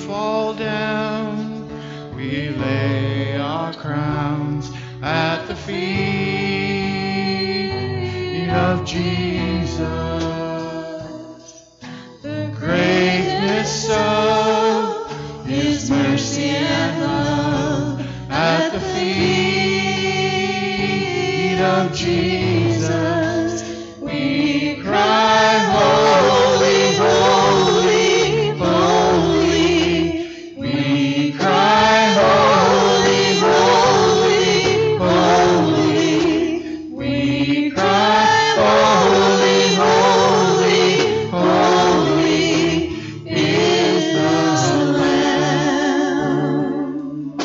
fall down, we lay our crowns at the feet of Jesus. The greatness of His mercy and love at the feet of Jesus. We cry, holy, holy, holy. We cry, holy, holy, holy. We cry, holy, holy, holy is the Lamb.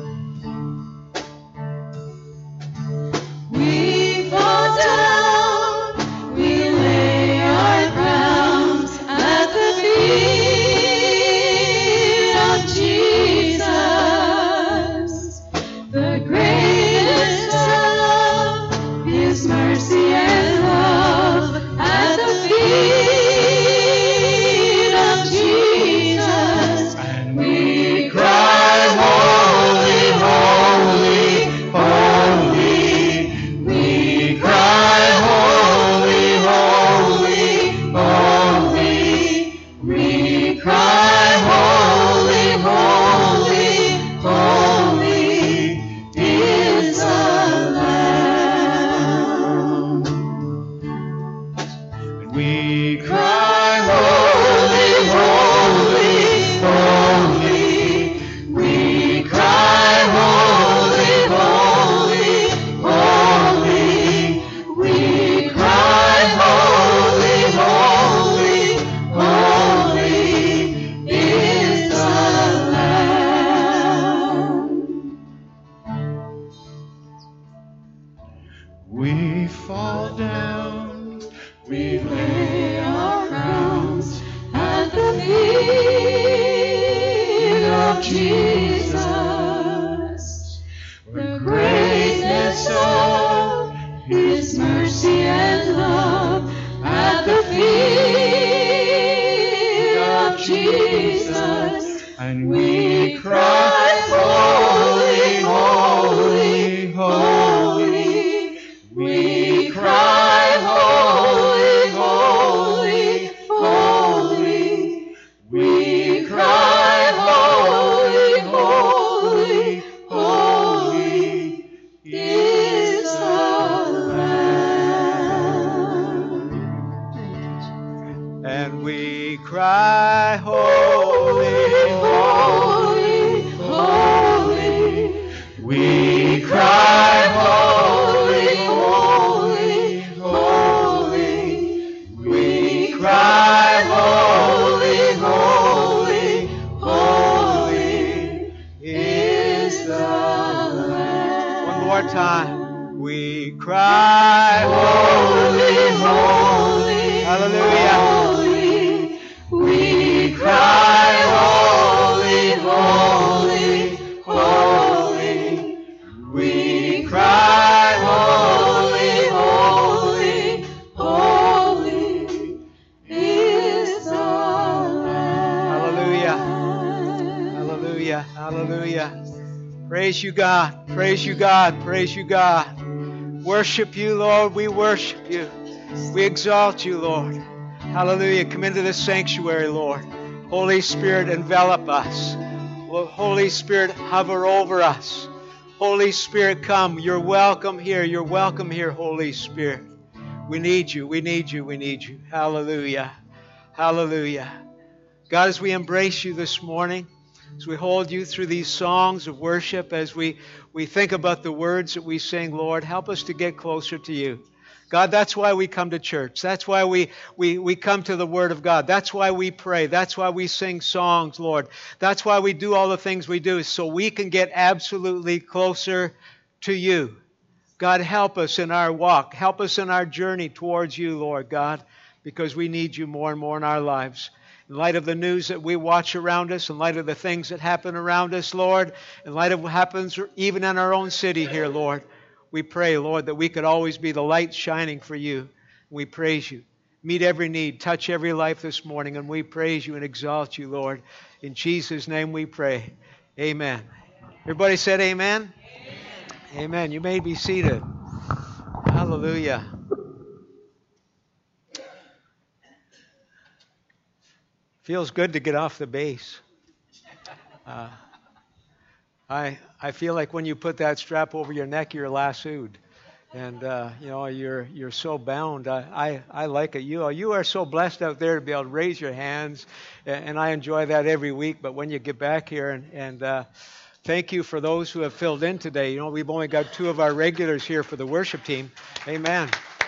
We fall down, we lay our crowns at the feet of Jesus. The greatest of His mercy and love at the feet of Jesus. And we cry, holy, holy, holy. We cry, holy, holy, holy. We cry, holy, holy, holy is the Lamb. And we cry, holy, holy, holy. We cry, holy, holy, holy. We cry, holy, holy, holy is the Lamb. We fall down, we lay our crowns at the feet of Jesus. The greatness of His mercy and love at the feet of Jesus. And we cry, holy, holy, holy. We cry, holy, holy, holy. We cry, holy, holy, holy is the Lamb. And we cry, holy, holy, holy. We cry, holy, holy, holy. We cry, holy, holy, holy is the Lamb. One more time. We cry, holy, holy, hallelujah. Holy. We cry, holy, holy, holy. We cry, holy, holy, holy is the Lamb. Hallelujah. Hallelujah. Hallelujah. Praise you, God. Praise you, God. Praise you, God. Worship you, Lord. We worship you. We exalt you, Lord. Hallelujah. Come into this sanctuary, Lord. Holy Spirit, envelop us. Holy Spirit, hover over us. Holy Spirit, come. You're welcome here. You're welcome here, Holy Spirit. We need you. We need you. We need you. Hallelujah. Hallelujah. God, as we embrace you this morning, as we hold you through these songs of worship, as we think about the words that we sing, Lord, help us to get closer to you. God, that's why we come to church. That's why we come to the Word of God. That's why we pray. That's why we sing songs, Lord. That's why we do all the things we do, so we can get absolutely closer to you. God, help us in our walk. Help us in our journey towards you, Lord God, because we need you more and more in our lives. In light of the news that we watch around us, in light of the things that happen around us, Lord, in light of what happens even in our own city here, Lord, we pray, Lord, that we could always be the light shining for you. We praise you. meet every need, touch every life this morning, and we praise you and exalt you, Lord. In Jesus' name we pray. Amen. Everybody said amen? Amen. Amen. You may be seated. Hallelujah. Feels good to get off the base. I feel like when you put that strap over your neck, you're lassoed. And, you're so bound. I like it. You are so blessed out there to be able to raise your hands. And I enjoy that every week. But when you get back here, and thank you for those who have filled in today. We've only got 2 of our regulars here for the worship team. Amen.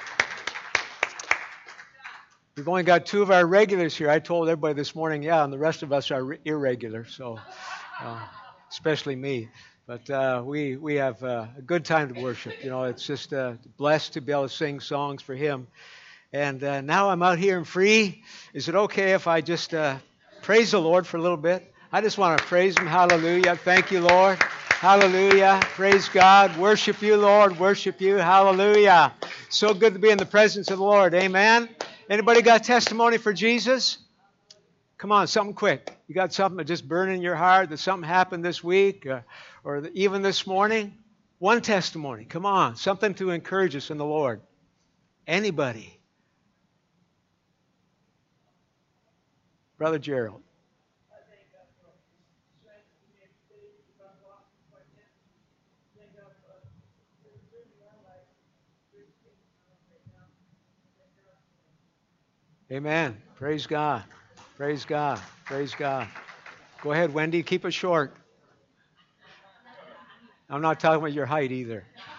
We've only got 2 of our regulars here. I told everybody this morning, and the rest of us are irregular. So, especially me. But we have a good time to worship. It's just blessed to be able to sing songs for Him. And now I'm out here and free. Is it okay if I just praise the Lord for a little bit? I just want to praise Him. Hallelujah. Thank you, Lord. Hallelujah. Praise God. Worship you, Lord. Worship you. Hallelujah. So good to be in the presence of the Lord. Amen. Anybody got testimony for Jesus? Come on, something quick. You got something that just burned in your heart, that something happened this week or even this morning? One testimony. Come on, something to encourage us in the Lord. Anybody? Brother Gerald. Amen. Praise God. Praise God. Praise God. Go ahead, Wendy. Keep it short. I'm not talking about your height either.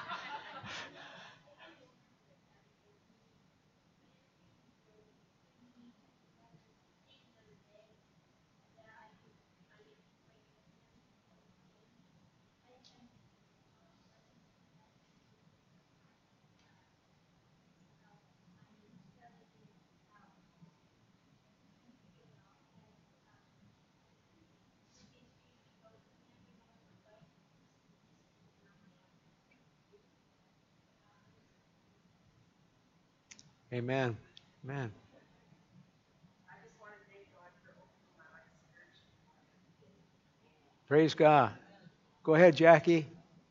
Amen. Amen. Praise God. Go ahead, Jackie.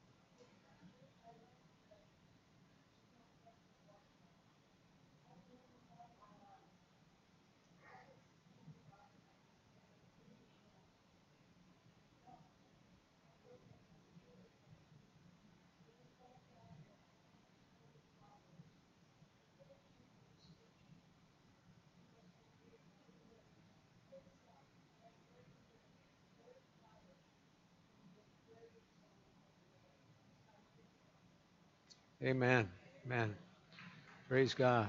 Amen. Amen. Praise God.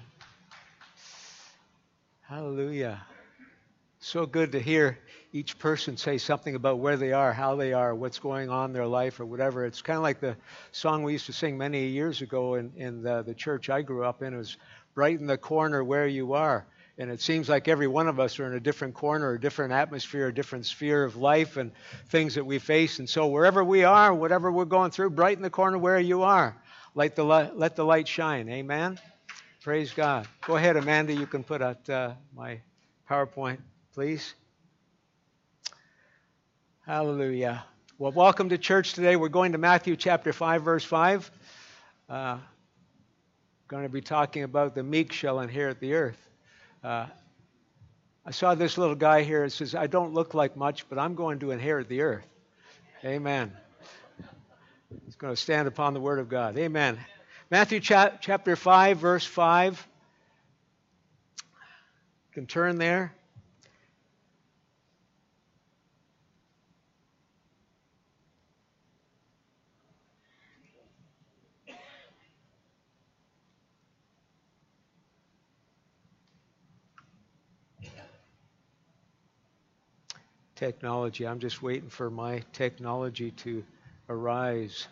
Hallelujah. So good to hear each person say something about where they are, how they are, what's going on in their life or whatever. It's kind of like the song we used to sing many years ago in the church I grew up in. It was brighten the corner where you are. And it seems like every one of us are in a different corner, a different atmosphere, a different sphere of life and things that we face. And so wherever we are, whatever we're going through, brighten the corner where you are. Let the light shine. Amen? Praise God. Go ahead, Amanda. You can put out my PowerPoint, please. Hallelujah. Well, welcome to church today. We're going to Matthew chapter 5, verse 5. Going to be talking about the meek shall inherit the earth. I saw this little guy here. It says, I don't look like much, but I'm going to inherit the earth. Amen. He's going to stand upon the word of God. Amen. Matthew chapter 5, verse 5. You can turn there. Technology. I'm just waiting for my technology to arise.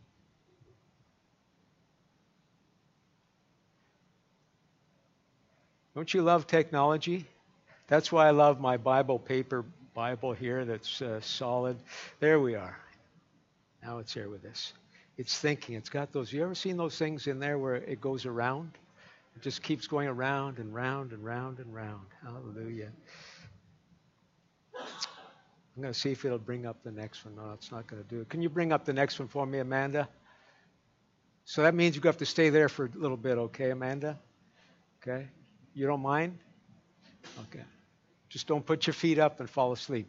Don't you love technology? That's why I love my paper Bible here that's solid. There we are. Now it's here with us. It's thinking. It's got those. You ever seen those things in there where it goes around? It just keeps going around and round and round and round. Hallelujah. I'm going to see if it'll bring up the next one. No, it's not going to do it. Can you bring up the next one for me, Amanda? So that means you have to stay there for a little bit, okay, Amanda? Okay? You don't mind? Okay. Just don't put your feet up and fall asleep.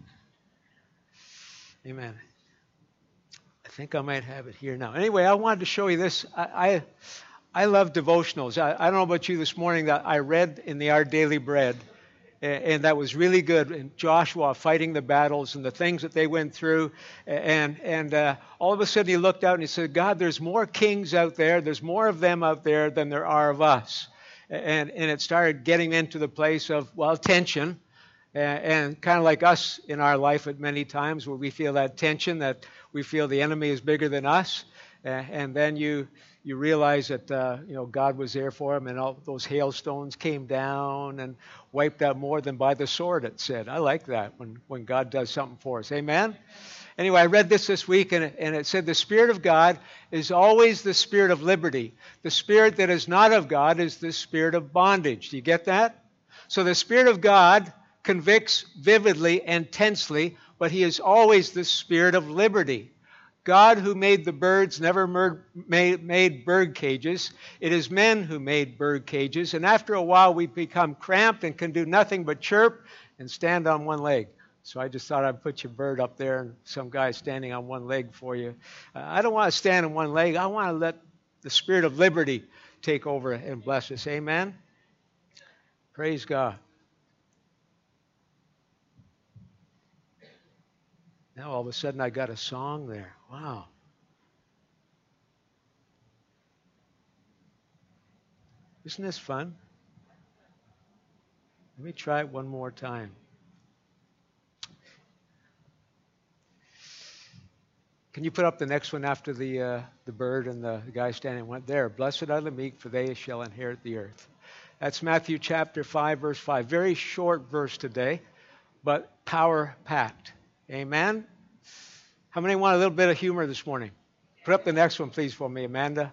Amen. I think I might have it here now. Anyway, I wanted to show you this. I love devotionals. I don't know about you this morning, that I read in the Our Daily Bread, and that was really good. And Joshua fighting the battles and the things that they went through. And all of a sudden he looked out and he said, God, there's more kings out there. There's more of them out there than there are of us. And it started getting into the place of, well, tension. And kind of like us in our life at many times where we feel that tension, that we feel the enemy is bigger than us. And then you realize that God was there for him, and all those hailstones came down and wiped out more than by the sword, it said. I like that when God does something for us. Amen? Anyway, I read this week, and it said the Spirit of God is always the spirit of liberty. The spirit that is not of God is the spirit of bondage. Do you get that? So the Spirit of God convicts vividly and tensely, but he is always the spirit of liberty. God, who made the birds, never made bird cages. It is men who made bird cages. And after a while, we become cramped and can do nothing but chirp and stand on one leg. So I just thought I'd put your bird up there and some guy standing on one leg for you. I don't want to stand on one leg. I want to let the spirit of liberty take over and bless us. Amen? Praise God. Now all of a sudden I got a song there. Wow. Isn't this fun? Let me try it one more time. Can you put up the next one after the bird and the guy standing went there? Blessed are the meek, for they shall inherit the earth. That's Matthew chapter 5, verse 5. Very short verse today, but power-packed. Amen? How many want a little bit of humor this morning? Put up the next one, please, for me, Amanda.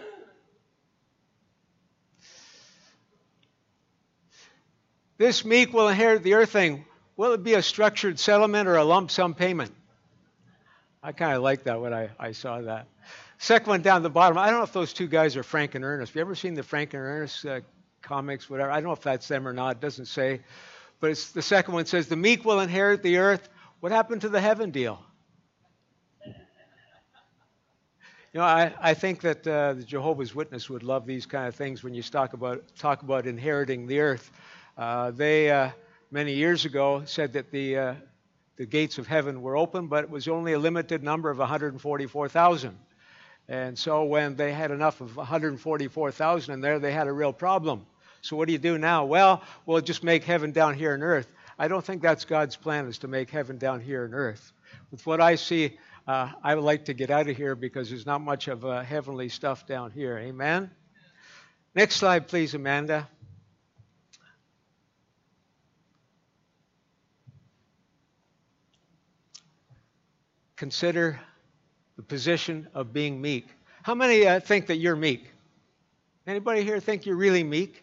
This meek will inherit the earth thing. Will it be a structured settlement or a lump sum payment? I kind of like that when I saw that. Second one down the bottom. I don't know if those two guys are Frank and Ernest. Have you ever seen the Frank and Ernest comics, whatever? I don't know if that's them or not. It doesn't say. But it's, the second one says, the meek will inherit the earth. What happened to the heaven deal? You know, I think that the Jehovah's Witness would love these kind of things when you talk about inheriting the earth. They many years ago said that the gates of heaven were open, but it was only a limited number of 144,000. And so when they had enough of 144,000 in there, they had a real problem. So what do you do now? Well, we'll just make heaven down here on earth. I don't think that's God's plan, is to make heaven down here on earth. With what I see, I would like to get out of here because there's not much of heavenly stuff down here. Amen? Next slide, please, Amanda. Consider the position of being meek. How many think that you're meek? Anybody here think you're really meek?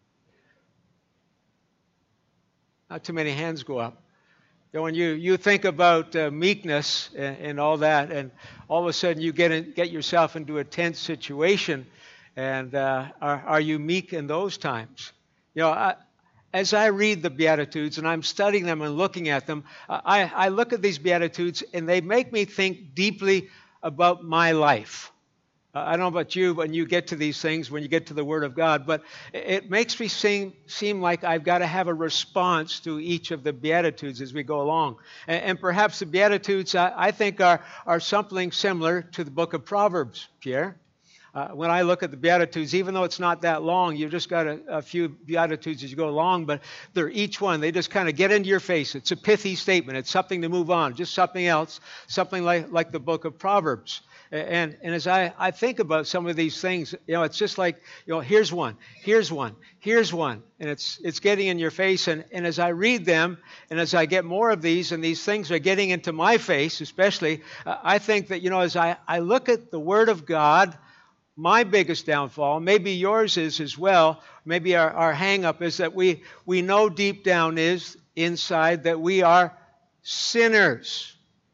Not too many hands go up. You know, when you think about meekness and all that, and all of a sudden you get yourself into a tense situation, and are you meek in those times? You know, as I read the Beatitudes and I'm studying them and looking at them, I look at these Beatitudes and they make me think deeply about my life. I don't know about you when you get to these things, when you get to the Word of God, but it makes me seem like I've got to have a response to each of the Beatitudes as we go along. And perhaps the Beatitudes, I think, are something similar to the book of Proverbs, Pierre. When I look at the Beatitudes, even though it's not that long, you've just got a few Beatitudes as you go along, but they're each one. They just kind of get into your face. It's a pithy statement. It's something to move on, just something else, something like the book of Proverbs. And as I think about some of these things, you know, it's just like, you know, here's one, and it's getting in your face. And as I read them, and as I get more of these, and these things are getting into my face, especially, I think that, you know, as I look at the Word of God, my biggest downfall, maybe yours is as well, maybe our hang-up is that we know deep down is inside that we are sinners,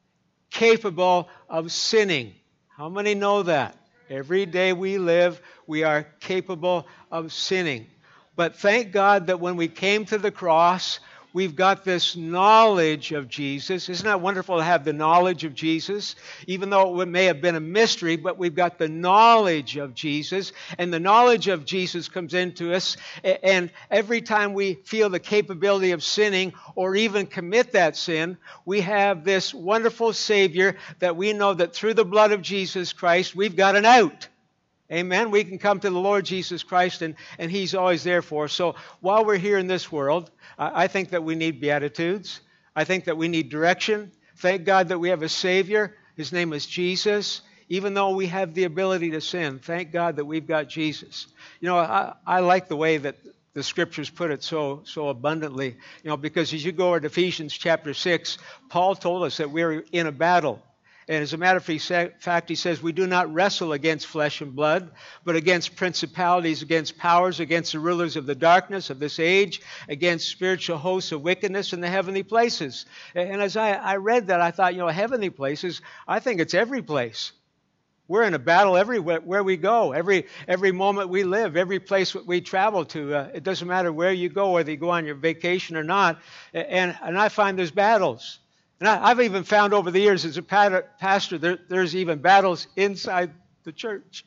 capable of sinning. How many know that? Every day we live, we are capable of sinning. But thank God that when we came to the cross, we've got this knowledge of Jesus. Isn't that wonderful to have the knowledge of Jesus? Even though it may have been a mystery, but we've got the knowledge of Jesus. And the knowledge of Jesus comes into us. And every time we feel the capability of sinning or even commit that sin, we have this wonderful Savior that we know that through the blood of Jesus Christ, we've got an out. Amen. We can come to the Lord Jesus Christ, and He's always there for us. So while we're here in this world, I think that we need Beatitudes. I think that we need direction. Thank God that we have a Savior. His name is Jesus. Even though we have the ability to sin, thank God that we've got Jesus. You know, I like the way that the Scriptures put it so abundantly. You know, because as you go over to Ephesians chapter 6, Paul told us that we're in a battle. And as a matter of fact, he says, we do not wrestle against flesh and blood, but against principalities, against powers, against the rulers of the darkness of this age, against spiritual hosts of wickedness in the heavenly places. And as I read that, I thought, you know, heavenly places, I think it's every place. We're in a battle everywhere we go, every moment we live, every place we travel to. It doesn't matter where you go, whether you go on your vacation or not. And I find there's battles. And I've even found over the years as a pastor, there's even battles inside the church.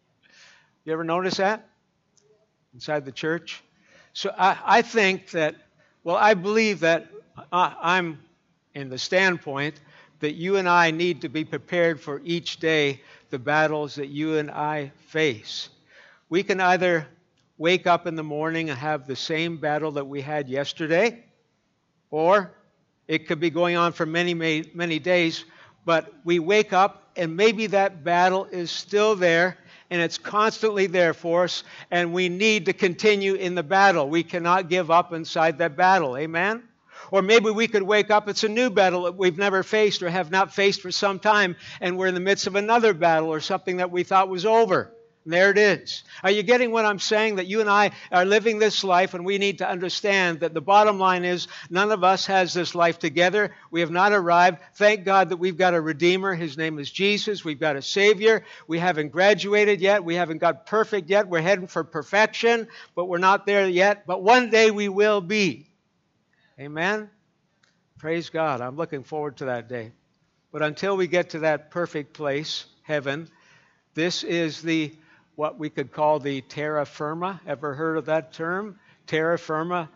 You ever notice that? Inside the church? So I think that, well, I believe that I'm in the standpoint that you and I need to be prepared for each day the battles that you and I face. We can either wake up in the morning and have the same battle that we had yesterday, or it could be going on for many, many days, but we wake up and maybe that battle is still there and it's constantly there for us, and we need to continue in the battle. We cannot give up inside that battle. Amen? Or maybe we could wake up, it's a new battle that we've never faced or have not faced for some time, and we're in the midst of another battle or something that we thought was over. And there it is. Are you getting what I'm saying? That you and I are living this life, and we need to understand that the bottom line is none of us has this life together. We have not arrived. Thank God that we've got a Redeemer. His name is Jesus. We've got a Savior. We haven't graduated yet. We haven't got perfect yet. We're heading for perfection, but we're not there yet. But one day we will be. Amen? Praise God. I'm looking forward to that day. But until we get to that perfect place, heaven, this is what we could call the terra firma. Ever heard of that term? Terra firma,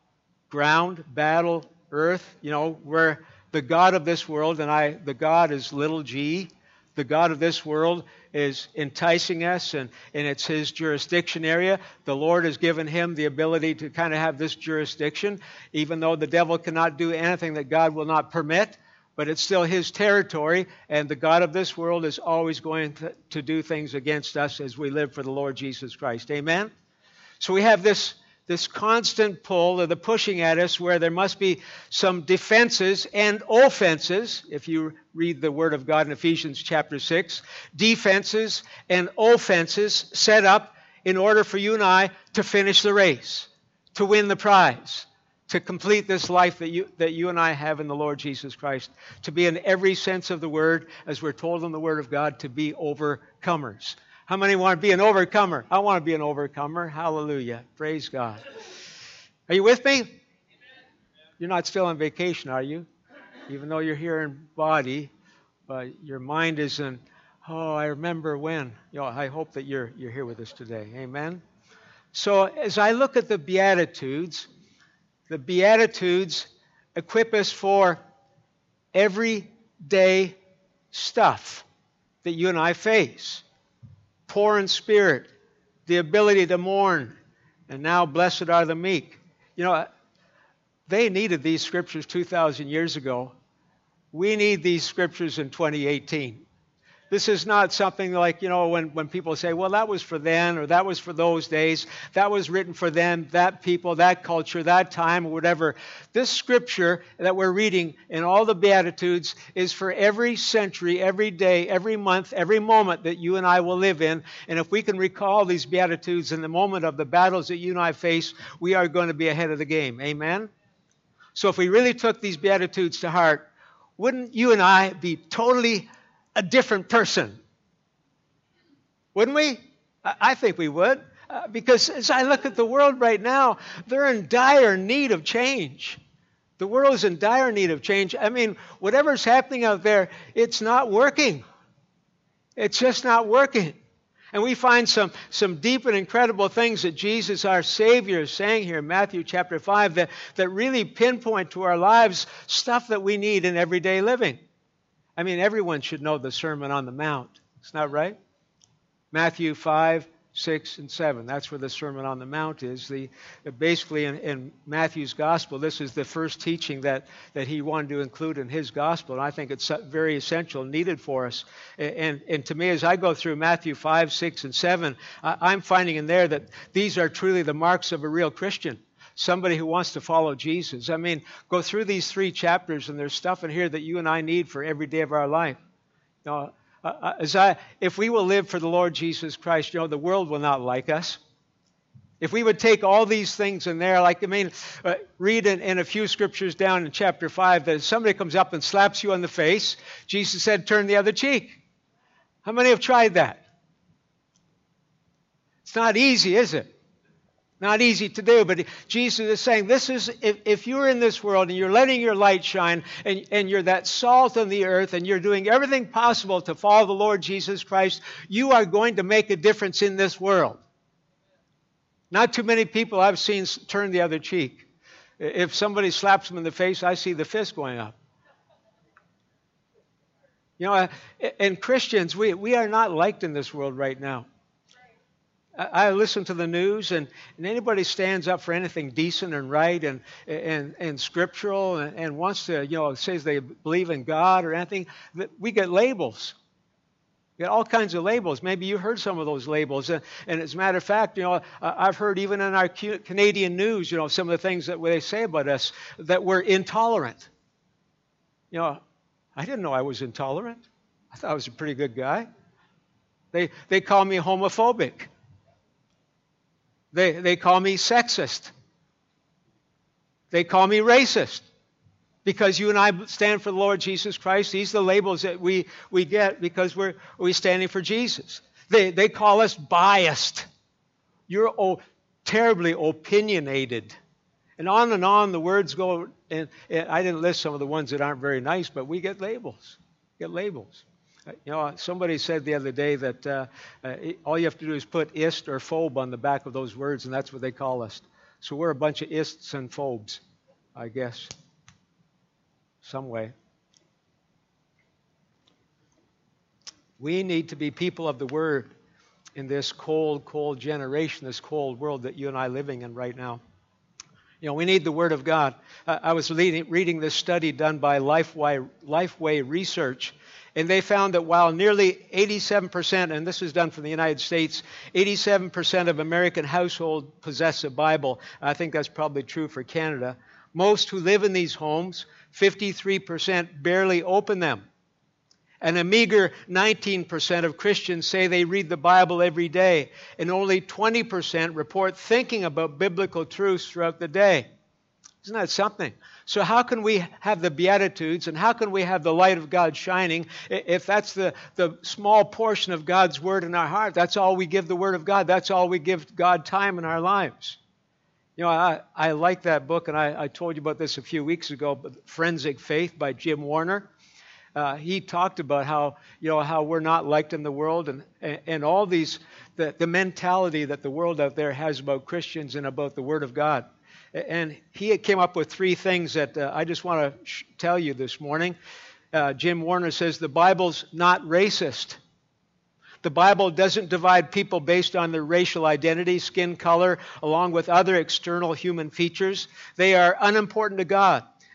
ground, battle, earth. You know, where the God of this world, the God is little g, the God of this world is enticing us, and it's His jurisdiction area. The Lord has given Him the ability to kind of have this jurisdiction, even though the devil cannot do anything that God will not permit. But it's still His territory, and the God of this world is always going to do things against us as we live for the Lord Jesus Christ. Amen? So we have this constant pull, or the pushing at us, where there must be some defenses and offenses. If you read the Word of God in Ephesians chapter 6, defenses and offenses set up in order for you and I to finish the race, to win the prize, to complete this life that you and I have in the Lord Jesus Christ, to be in every sense of the word, as we're told in the Word of God, to be overcomers. How many want to be an overcomer? I want to be an overcomer. Hallelujah. Praise God. Are you with me? You're not still on vacation, are you? Even though you're here in body, but your mind is in, I remember when. You know, I hope that you're here with us today. Amen? So as I look at the Beatitudes equip us for everyday stuff that you and I face. Poor in spirit, the ability to mourn, and now blessed are the meek. You know, they needed these scriptures 2,000 years ago. We need these scriptures in 2018. This is not something like, when people say, well, that was for then, or that was for those days, that was written for them, that people, that culture, that time, or whatever. This scripture that we're reading in all the Beatitudes is for every century, every day, every month, every moment that you and I will live in. And if we can recall these Beatitudes in the moment of the battles that you and I face, we are going to be ahead of the game. Amen? So if we really took these Beatitudes to heart, wouldn't you and I be totally a different person? Wouldn't we? I think we would. Because as I look at the world right now, they're in dire need of change. The world is in dire need of change. I mean, whatever's happening out there, it's not working. It's just not working. And we find some deep and incredible things that Jesus, our Savior, is saying here in Matthew chapter 5 that really pinpoint to our lives stuff that we need in everyday living. I mean, everyone should know the Sermon on the Mount. Isn't that right? Matthew 5, 6, and 7. That's where the Sermon on the Mount is. Basically, in Matthew's Gospel, this is the first teaching that he wanted to include in his Gospel. And I think it's very essential, needed for us. And to me, as I go through Matthew 5, 6, and 7, I'm finding in there that these are truly the marks of a real Christian. Somebody who wants to follow Jesus. I mean, go through these 3 chapters, and there's stuff in here that you and I need for every day of our life. If we will live for the Lord Jesus Christ, the world will not like us. If we would take all these things in there, read in a few scriptures down in chapter 5 that if somebody comes up and slaps you on the face, Jesus said, turn the other cheek. How many have tried that? It's not easy, is it? Not easy to do, but Jesus is saying, this is, if you're in this world and you're letting your light shine and you're that salt on the earth and you're doing everything possible to follow the Lord Jesus Christ, you are going to make a difference in this world. Not too many people I've seen turn the other cheek. If somebody slaps them in the face, I see the fist going up. And Christians, we are not liked in this world right now. I listen to the news, and anybody stands up for anything decent and right and scriptural and wants to, says they believe in God or anything, we get labels. We get all kinds of labels. Maybe you heard some of those labels. And as a matter of fact, I've heard even in our Canadian news, some of the things that they say about us, that we're intolerant. I didn't know I was intolerant. I thought I was a pretty good guy. They call me homophobic. They call me sexist. They call me racist. Because you and I stand for the Lord Jesus Christ, these are the labels that we get because we're standing for Jesus. They call us biased. You're terribly opinionated. And on the words go. And I didn't list some of the ones that aren't very nice, but we get labels. Somebody said the other day that all you have to do is put ist or phobe on the back of those words, and that's what they call us. So we're a bunch of ists and phobes, I guess, some way. We need to be people of the Word in this cold, cold generation, this cold world that you and I are living in right now. We need the Word of God. I was reading this study done by Lifeway Research, and they found that while nearly 87%, and this was done from the United States, 87% of American households possess a Bible. I think that's probably true for Canada. Most who live in these homes, 53%, barely open them. And a meager 19% of Christians say they read the Bible every day, and only 20% report thinking about biblical truths throughout the day. Isn't that something? So how can we have the Beatitudes and how can we have the light of God shining if that's the small portion of God's Word in our heart? That's all we give the Word of God. That's all we give God time in our lives. I like that book, and I told you about this a few weeks ago, but Forensic Faith by Jim Warner. He talked about how we're not liked in the world and all these, the mentality that the world out there has about Christians and about the Word of God. And he came up with 3 things that I just want to tell you this morning. Jim Warner says the Bible's not racist. The Bible doesn't divide people based on their racial identity, skin color, along with other external human features. They are unimportant to God.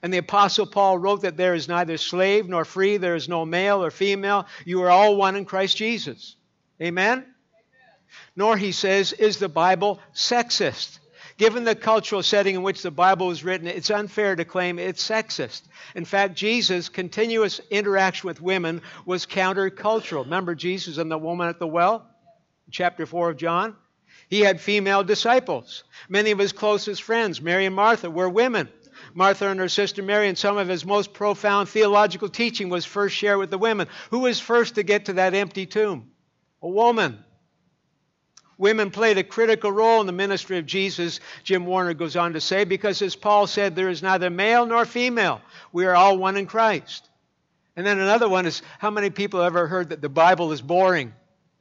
And the Apostle Paul wrote that there is neither slave nor free, there is no male or female. You are all one in Christ Jesus. Amen? Nor, he says, is the Bible sexist. Given the cultural setting in which the Bible was written, it's unfair to claim it's sexist. In fact, Jesus' continuous interaction with women was countercultural. Remember Jesus and the woman at the well? Chapter 4 of John. He had female disciples. Many of his closest friends, Mary and Martha, were women. Martha and her sister Mary, and some of his most profound theological teaching was first shared with the women. Who was first to get to that empty tomb? A woman. Women played a critical role in the ministry of Jesus, Jim Warner goes on to say, because as Paul said, there is neither male nor female. We are all one in Christ. And then another one is, how many people ever heard that the Bible is boring?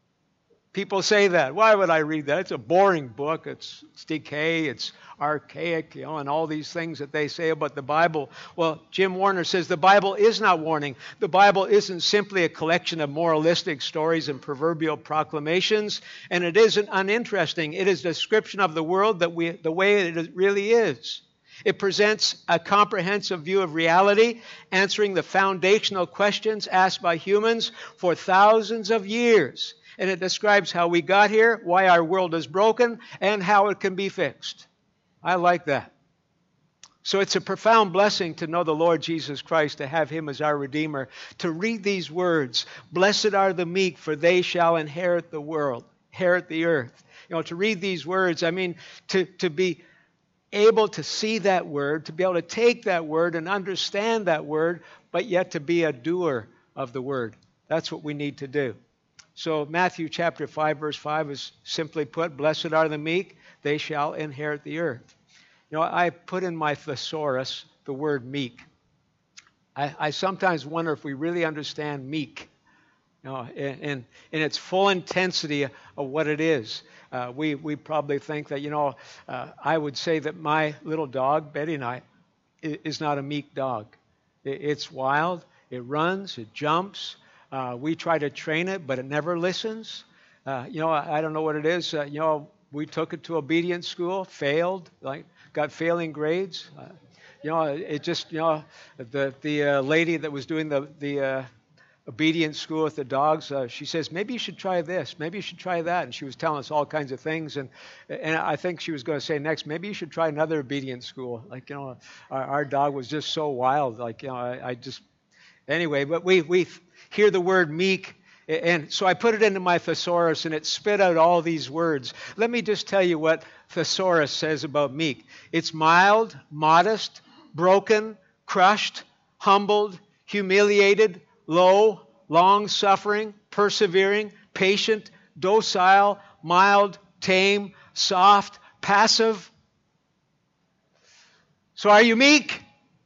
People say that. Why would I read that? It's a boring book. It's decay. It's archaic, and all these things that they say about the Bible. Well, Jim Warner says the Bible is not warning. The Bible isn't simply a collection of moralistic stories and proverbial proclamations, and it isn't uninteresting. It is a description of the world the way it really is. It presents a comprehensive view of reality, answering the foundational questions asked by humans for thousands of years. And it describes how we got here, why our world is broken, and how it can be fixed. I like that. So it's a profound blessing to know the Lord Jesus Christ, to have Him as our Redeemer, to read these words, blessed are the meek, for they shall inherit the world, inherit the earth. To read these words, I mean, to be able to see that word, to be able to take that word and understand that word, but yet to be a doer of the word. That's what we need to do. So Matthew chapter 5, verse 5 is simply put, blessed are the meek, they shall inherit the earth. I put in my thesaurus the word meek. I sometimes wonder if we really understand meek, in its full intensity of what it is. We probably think that, I would say that my little dog, Betty and I, is not a meek dog. It's wild, it runs, it jumps. We try to train it, but it never listens. I don't know what it is. We took it to obedience school, failed, got failing grades. It just, the lady that was doing the obedience school with the dogs, she says, maybe you should try this, maybe you should try that. And she was telling us all kinds of things. And I think she was going to say next, maybe you should try another obedience school. Our dog was just so wild. Anyway, but we hear the word meek, and so I put it into my thesaurus, and it spit out all these words. Let me just tell you what thesaurus says about meek. It's mild, modest, broken, crushed, humbled, humiliated, low, long-suffering, persevering, patient, docile, mild, tame, soft, passive. So are you meek?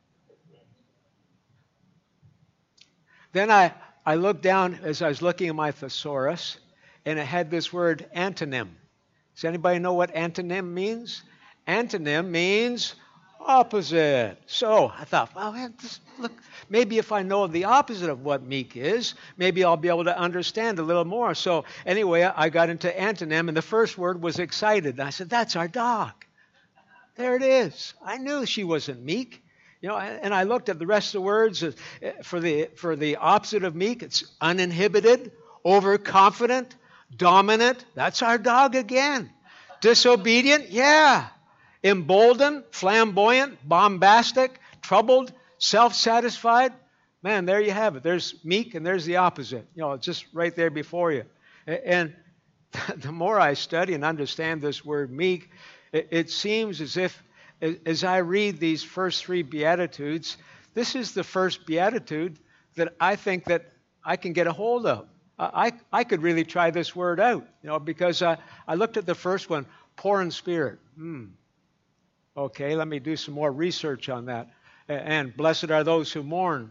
Then I looked down as I was looking at my thesaurus, and it had this word antonym. Does anybody know what antonym means? Antonym means opposite. So I thought, well, look, maybe if I know the opposite of what meek is, maybe I'll be able to understand a little more. So anyway, I got into antonym, and the first word was excited. And I said, that's our dog. There it is. I knew she wasn't meek. And I looked at the rest of the words for the opposite of meek. It's uninhibited, overconfident, dominant. That's our dog again. Disobedient, yeah. Emboldened, flamboyant, bombastic, troubled, self-satisfied. Man, there you have it. There's meek and there's the opposite. It's just right there before you. And the more I study and understand this word meek, it seems as if as I read these first three Beatitudes, this is the first Beatitude that I think that I can get a hold of. I could really try this word out, because I looked at the first one, poor in spirit. Okay, let me do some more research on that. And blessed are those who mourn.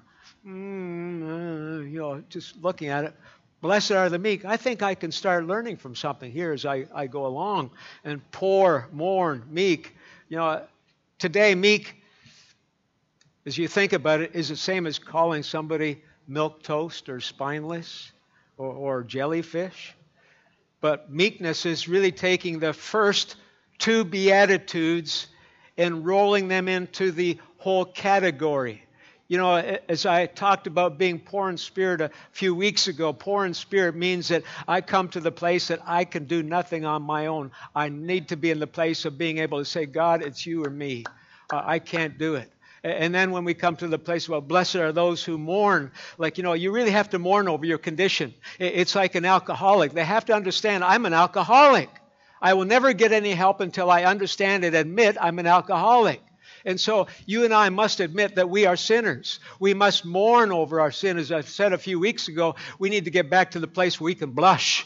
Just looking at it. Blessed are the meek. I think I can start learning from something here as I go along. And poor, mourn, meek. Today, meek, as you think about it, is the same as calling somebody milquetoast or spineless or jellyfish. But meekness is really taking the first two Beatitudes and rolling them into the whole category. You know, as I talked about being poor in spirit a few weeks ago, poor in spirit means that I come to the place that I can do nothing on my own. I need to be in the place of being able to say, God, it's you or me. I can't do it. And then when we come to the place, well, blessed are those who mourn. Like, you know, you really have to mourn over your condition. It's like an alcoholic. They have to understand, I'm an alcoholic. I will never get any help until I understand and admit I'm an alcoholic. And so you and I must admit that we are sinners. We must mourn over our sin. As I said a few weeks ago, we need to get back to the place where we can blush.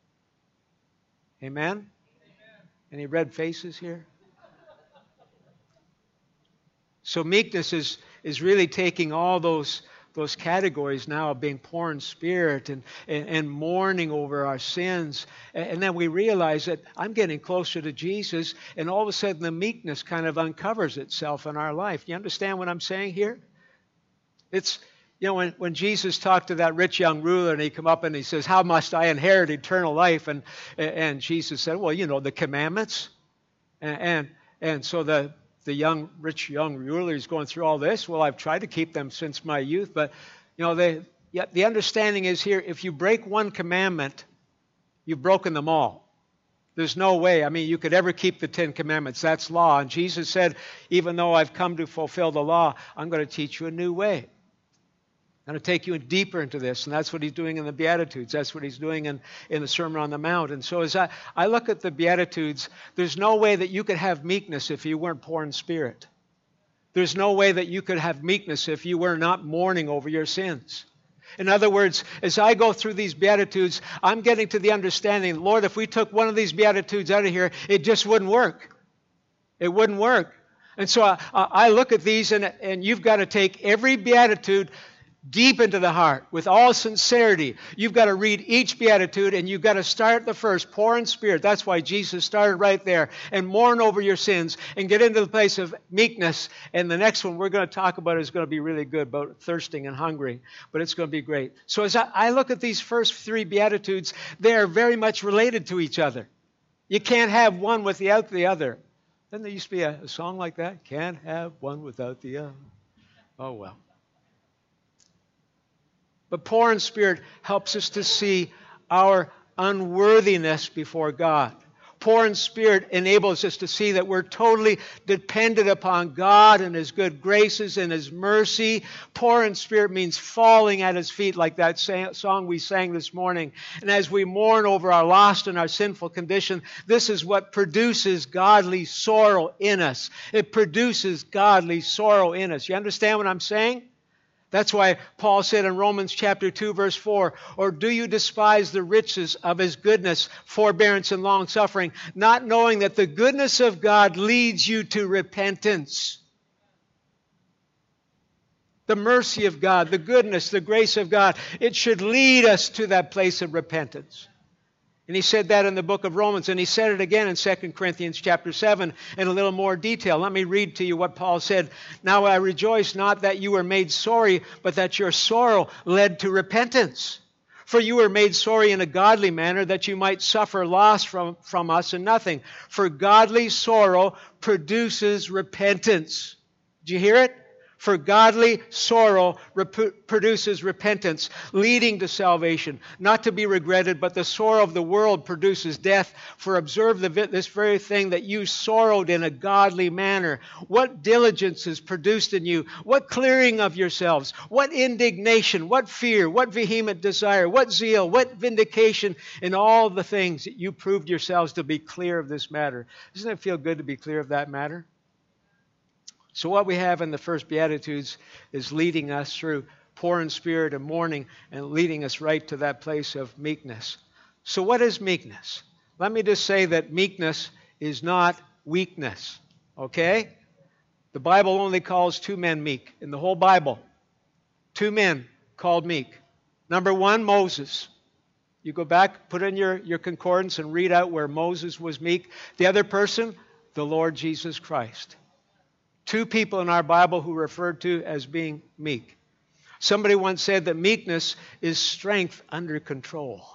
Amen? Any red faces here? So meekness is really taking all those categories now of being poor in spirit and mourning over our sins. And then we realize that I'm getting closer to Jesus, and all of a sudden the meekness kind of uncovers itself in our life. You understand what I'm saying here? It's, you know, when Jesus talked to that rich young ruler and he come up and he says, how must I inherit eternal life? And Jesus said, well, you know, the commandments. And so the rich young ruler is going through all this. Well, I've tried to keep them since my youth, but you know, the understanding is here, if you break one commandment, you've broken them all. There's no way, I mean, you could ever keep the 10 commandments. That's law. And Jesus said, even though I've come to fulfill the law, I'm going to teach you a new way. I'm going to take you deeper into this. And that's what he's doing in the Beatitudes. That's what he's doing in the Sermon on the Mount. And so as I look at the Beatitudes, there's no way that you could have meekness if you weren't poor in spirit. There's no way that you could have meekness if you were not mourning over your sins. In other words, as I go through these Beatitudes, I'm getting to the understanding, Lord, if we took one of these Beatitudes out of here, it just wouldn't work. It wouldn't work. And so I look at these, and you've got to take every Beatitude deep into the heart, with all sincerity. You've got to read each Beatitude, and you've got to start the first, poor in spirit. That's why Jesus started right there. And mourn over your sins, and get into the place of meekness. And the next one we're going to talk about is going to be really good, about thirsting and hungry. But it's going to be great. So as I look at these first 3 Beatitudes, they are very much related to each other. You can't have one without the other. Didn't there used to be a song like that? Can't have one without the other. Oh, well. But poor in spirit helps us to see our unworthiness before God. Poor in spirit enables us to see that we're totally dependent upon God and His good graces and His mercy. Poor in spirit means falling at His feet, like that song we sang this morning. And as we mourn over our lost and our sinful condition, this is what produces godly sorrow in us. It produces godly sorrow in us. You understand what I'm saying? That's why Paul said in Romans chapter 2, verse 4, or do you despise the riches of His goodness, forbearance, and long-suffering, not knowing that the goodness of God leads you to repentance? The mercy of God, the goodness, the grace of God, it should lead us to that place of repentance. And he said that in the book of Romans, and he said it again in 2 Corinthians chapter 7 in a little more detail. Let me read to you what Paul said. Now I rejoice not that you were made sorry, but that your sorrow led to repentance. For you were made sorry in a godly manner, that you might suffer loss from us and nothing. For godly sorrow produces repentance. Did you hear it? For godly sorrow produces repentance, leading to salvation, not to be regretted, but the sorrow of the world produces death. For observe this very thing, that you sorrowed in a godly manner. What diligence is produced in you? What clearing of yourselves? What indignation? What fear? What vehement desire? What zeal? What vindication? In all the things that you proved yourselves to be clear of this matter. Doesn't it feel good to be clear of that matter? So what we have in the first Beatitudes is leading us through poor in spirit and mourning, and leading us right to that place of meekness. So what is meekness? Let me just say that meekness is not weakness, okay? The Bible only calls 2 men meek in the whole Bible. 2 men called meek. Number 1, Moses. You go back, put in your concordance and read out where Moses was meek. The other person, the Lord Jesus Christ. 2 people in our Bible who are referred to as being meek. Somebody once said that meekness is strength under control.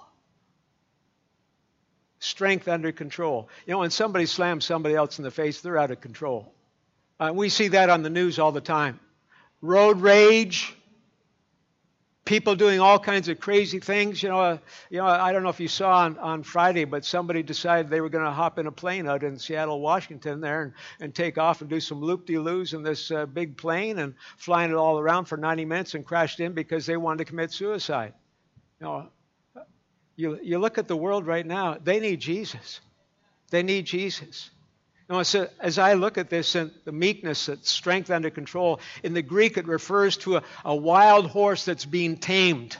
Strength under control. You know, when somebody slams somebody else in the face, they're out of control. We see that on the news all the time. Road rage, people doing all kinds of crazy things. I don't know if you saw on Friday, but somebody decided they were going to hop in a plane out in Seattle, Washington there and take off and do some loop-de-loos in this big plane and flying it all around for 90 minutes and crashed in because they wanted to commit suicide. You look at the world right now, they need Jesus. They need Jesus. So as I look at this and the meekness, that strength under control, in the Greek it refers to a wild horse that's being tamed.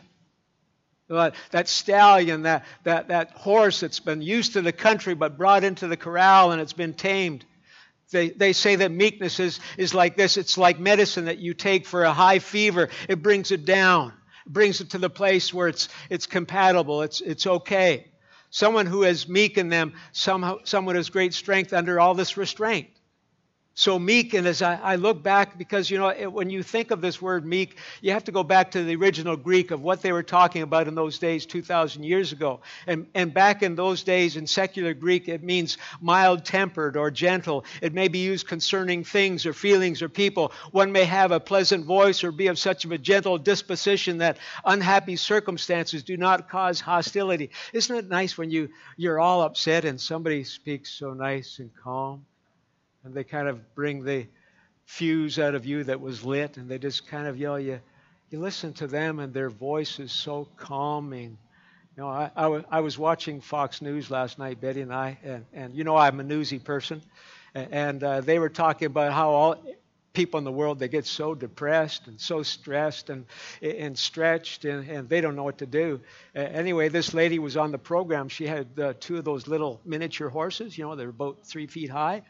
That stallion, that horse that's been used to the country but brought into the corral and it's been tamed. They say that meekness is like this. It's like medicine that you take for a high fever. It brings it down. It brings it to the place where it's compatible. It's okay. Someone who is meek in them, someone who has great strength under all this restraint. So meek, and as I look back, because when you think of this word meek, you have to go back to the original Greek of what they were talking about in those days 2,000 years ago. And back in those days in secular Greek, it means mild-tempered or gentle. It may be used concerning things or feelings or people. One may have a pleasant voice or be of such of a gentle disposition that unhappy circumstances do not cause hostility. Isn't it nice when you're all upset and somebody speaks so nice and calm? And they kind of bring the fuse out of you that was lit, and they just kind of, you listen to them, and their voice is so calming. I was watching Fox News last night, Betty and I, and I'm a newsy person, and they were talking about how all people in the world, they get so depressed and so stressed and stretched, and they don't know what to do. Anyway, this lady was on the program. She had two of those little miniature horses, they're about 3 feet high.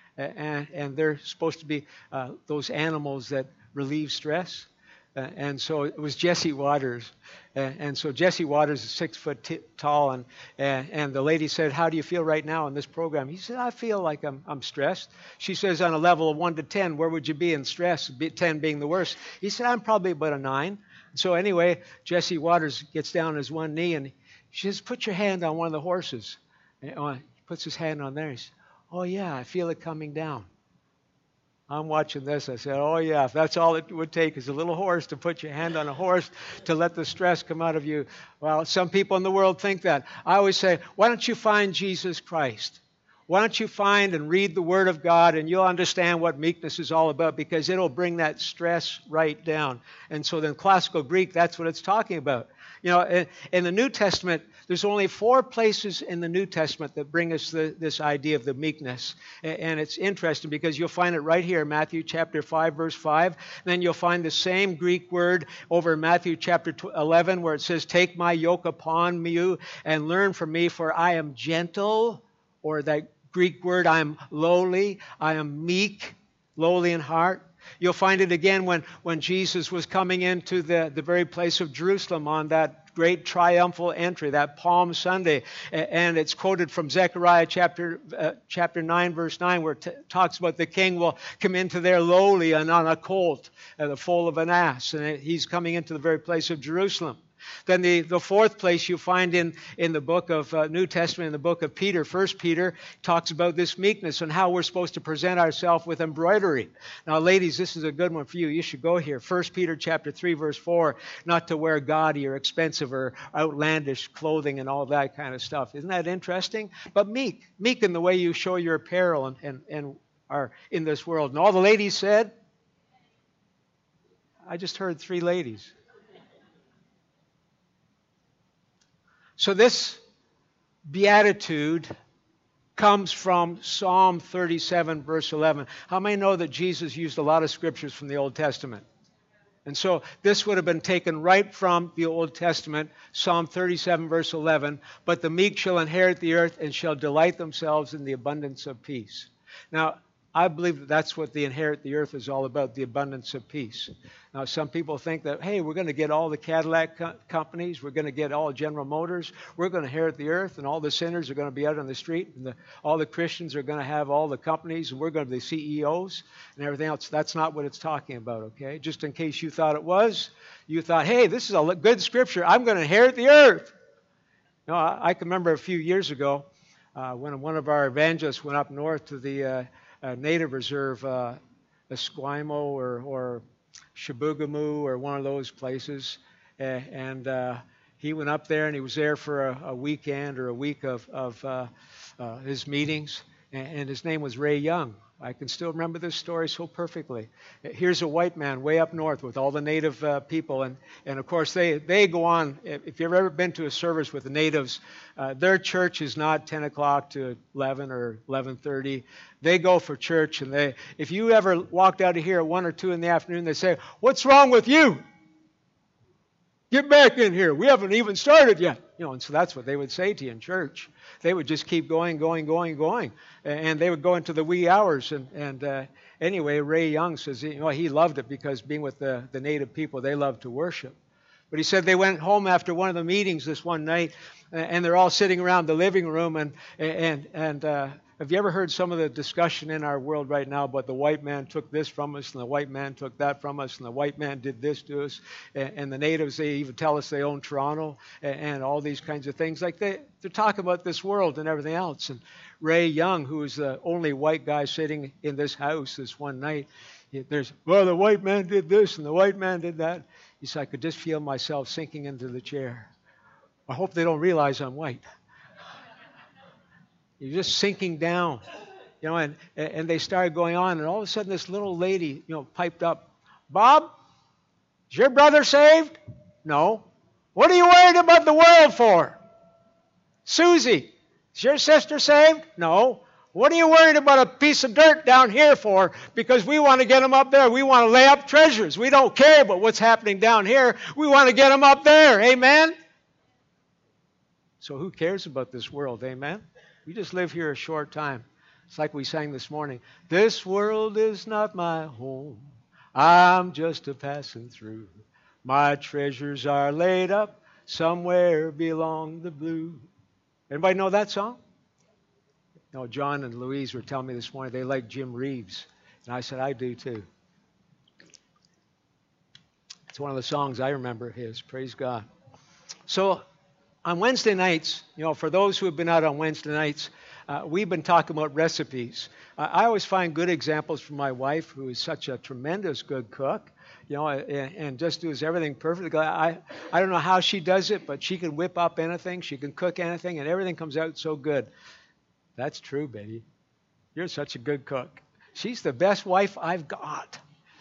And they're supposed to be those animals that relieve stress. And so it was Jesse Waters. And so Jesse Waters is 6 foot tall. And the lady said, "How do you feel right now in this program?" He said, "I feel like I'm stressed." She says, "On a level of 1 to 10, where would you be in stress, 10 being the worst?" He said, "I'm probably about a 9. So anyway, Jesse Waters gets down on his one knee and she says, "Put your hand on one of the horses." And he puts his hand on there. He says, "Oh, yeah, I feel it coming down." I'm watching this. I said, "Oh, yeah, if that's all it would take is a little horse to put your hand on a horse to let the stress come out of you." Well, some people in the world think that. I always say, why don't you find Jesus Christ? Why don't you find and read the Word of God, and you'll understand what meekness is all about, because it'll bring that stress right down. And so in classical Greek, that's what it's talking about. In the New Testament, there's only 4 places in the New Testament that bring us this idea of the meekness. And it's interesting because you'll find it right here, Matthew chapter 5, verse 5. Then you'll find the same Greek word over in Matthew chapter 11, where it says, "Take my yoke upon you and learn from me, for I am gentle," or that Greek word, "I am lowly," "I am meek," lowly in heart. You'll find it again when Jesus was coming into the very place of Jerusalem on that great triumphal entry, that Palm Sunday. And it's quoted from Zechariah chapter 9, verse 9, where it talks about the king will come into there lowly and on a colt, the foal of an ass. And he's coming into the very place of Jerusalem. Then the 4th place you find in the book of New Testament, in the book of Peter, 1 Peter, talks about this meekness and how we're supposed to present ourselves with embroidery. Now, ladies, this is a good one for you. You should go here. 1 Peter chapter 3, verse 4, not to wear gaudy or expensive or outlandish clothing and all that kind of stuff. Isn't that interesting? But meek in the way you show your apparel and are in this world. And all the ladies said, I just heard 3 ladies. So this beatitude comes from Psalm 37, verse 11. How many know that Jesus used a lot of scriptures from the Old Testament? And so this would have been taken right from the Old Testament, Psalm 37, verse 11. "But the meek shall inherit the earth and shall delight themselves in the abundance of peace." Now, I believe that that's what the inherit the earth is all about, the abundance of peace. Now, some people think that, hey, we're going to get all the Cadillac companies, we're going to get all General Motors, we're going to inherit the earth, and all the sinners are going to be out on the street, and all the Christians are going to have all the companies, and we're going to be the CEOs and everything else. That's not what it's talking about, okay? Just in case you thought it was, you thought, hey, this is a good scripture, I'm going to inherit the earth. No, I can remember a few years ago when one of our evangelists went up north to the Native Reserve Esquimalt or Chibougamau or one of those places. And he went up there, and he was there for a weekend or a week of his meetings. And his name was Ray Young. I can still remember this story so perfectly. Here's a white man way up north with all the native people. And of course, they go on. If you've ever been to a service with the natives, their church is not 10 o'clock to 11 or 11:30. They go for church. And if you ever walked out of here at 1 or 2 in the afternoon, they say, "What's wrong with you? Get back in here. We haven't even started yet." And so that's what they would say to you in church. They would just keep going. And they would go into the wee hours. And anyway, Ray Young says he loved it because being with the native people, they loved to worship. But he said they went home after one of the meetings this one night, and they're all sitting around the living room. And have you ever heard some of the discussion in our world right now about the white man took this from us, and the white man took that from us, and the white man did this to us, and the natives, they even tell us they own Toronto, and all these kinds of things. Like they're talking about this world and everything else. And Ray Young, who was the only white guy sitting in this house this one night, the white man did this and the white man did that. He said, I could just feel myself sinking into the chair. I hope they don't realize I'm white. You're just sinking down, and they started going on, and all of a sudden this little lady, piped up, "Bob, is your brother saved?" "No." "What are you worried about the world for?" "Susie, is your sister saved?" "No." "What are you worried about a piece of dirt down here for? Because we want to get them up there. We want to lay up treasures. We don't care about what's happening down here. We want to get them up there. Amen?" So who cares about this world? Amen? We just live here a short time. It's like we sang this morning. This world is not my home. I'm just a passing through. My treasures are laid up somewhere beyond the blue. Anybody know that song? John and Louise were telling me this morning they like Jim Reeves. And I said, I do too. It's one of the songs I remember his. Praise God. So on Wednesday nights, for those who have been out on Wednesday nights, we've been talking about recipes. I always find good examples from my wife, who is such a tremendous good cook, and just does everything perfectly. I don't know how she does it, but she can whip up anything. She can cook anything, and everything comes out so good. That's true, Betty. You're such a good cook. She's the best wife I've got.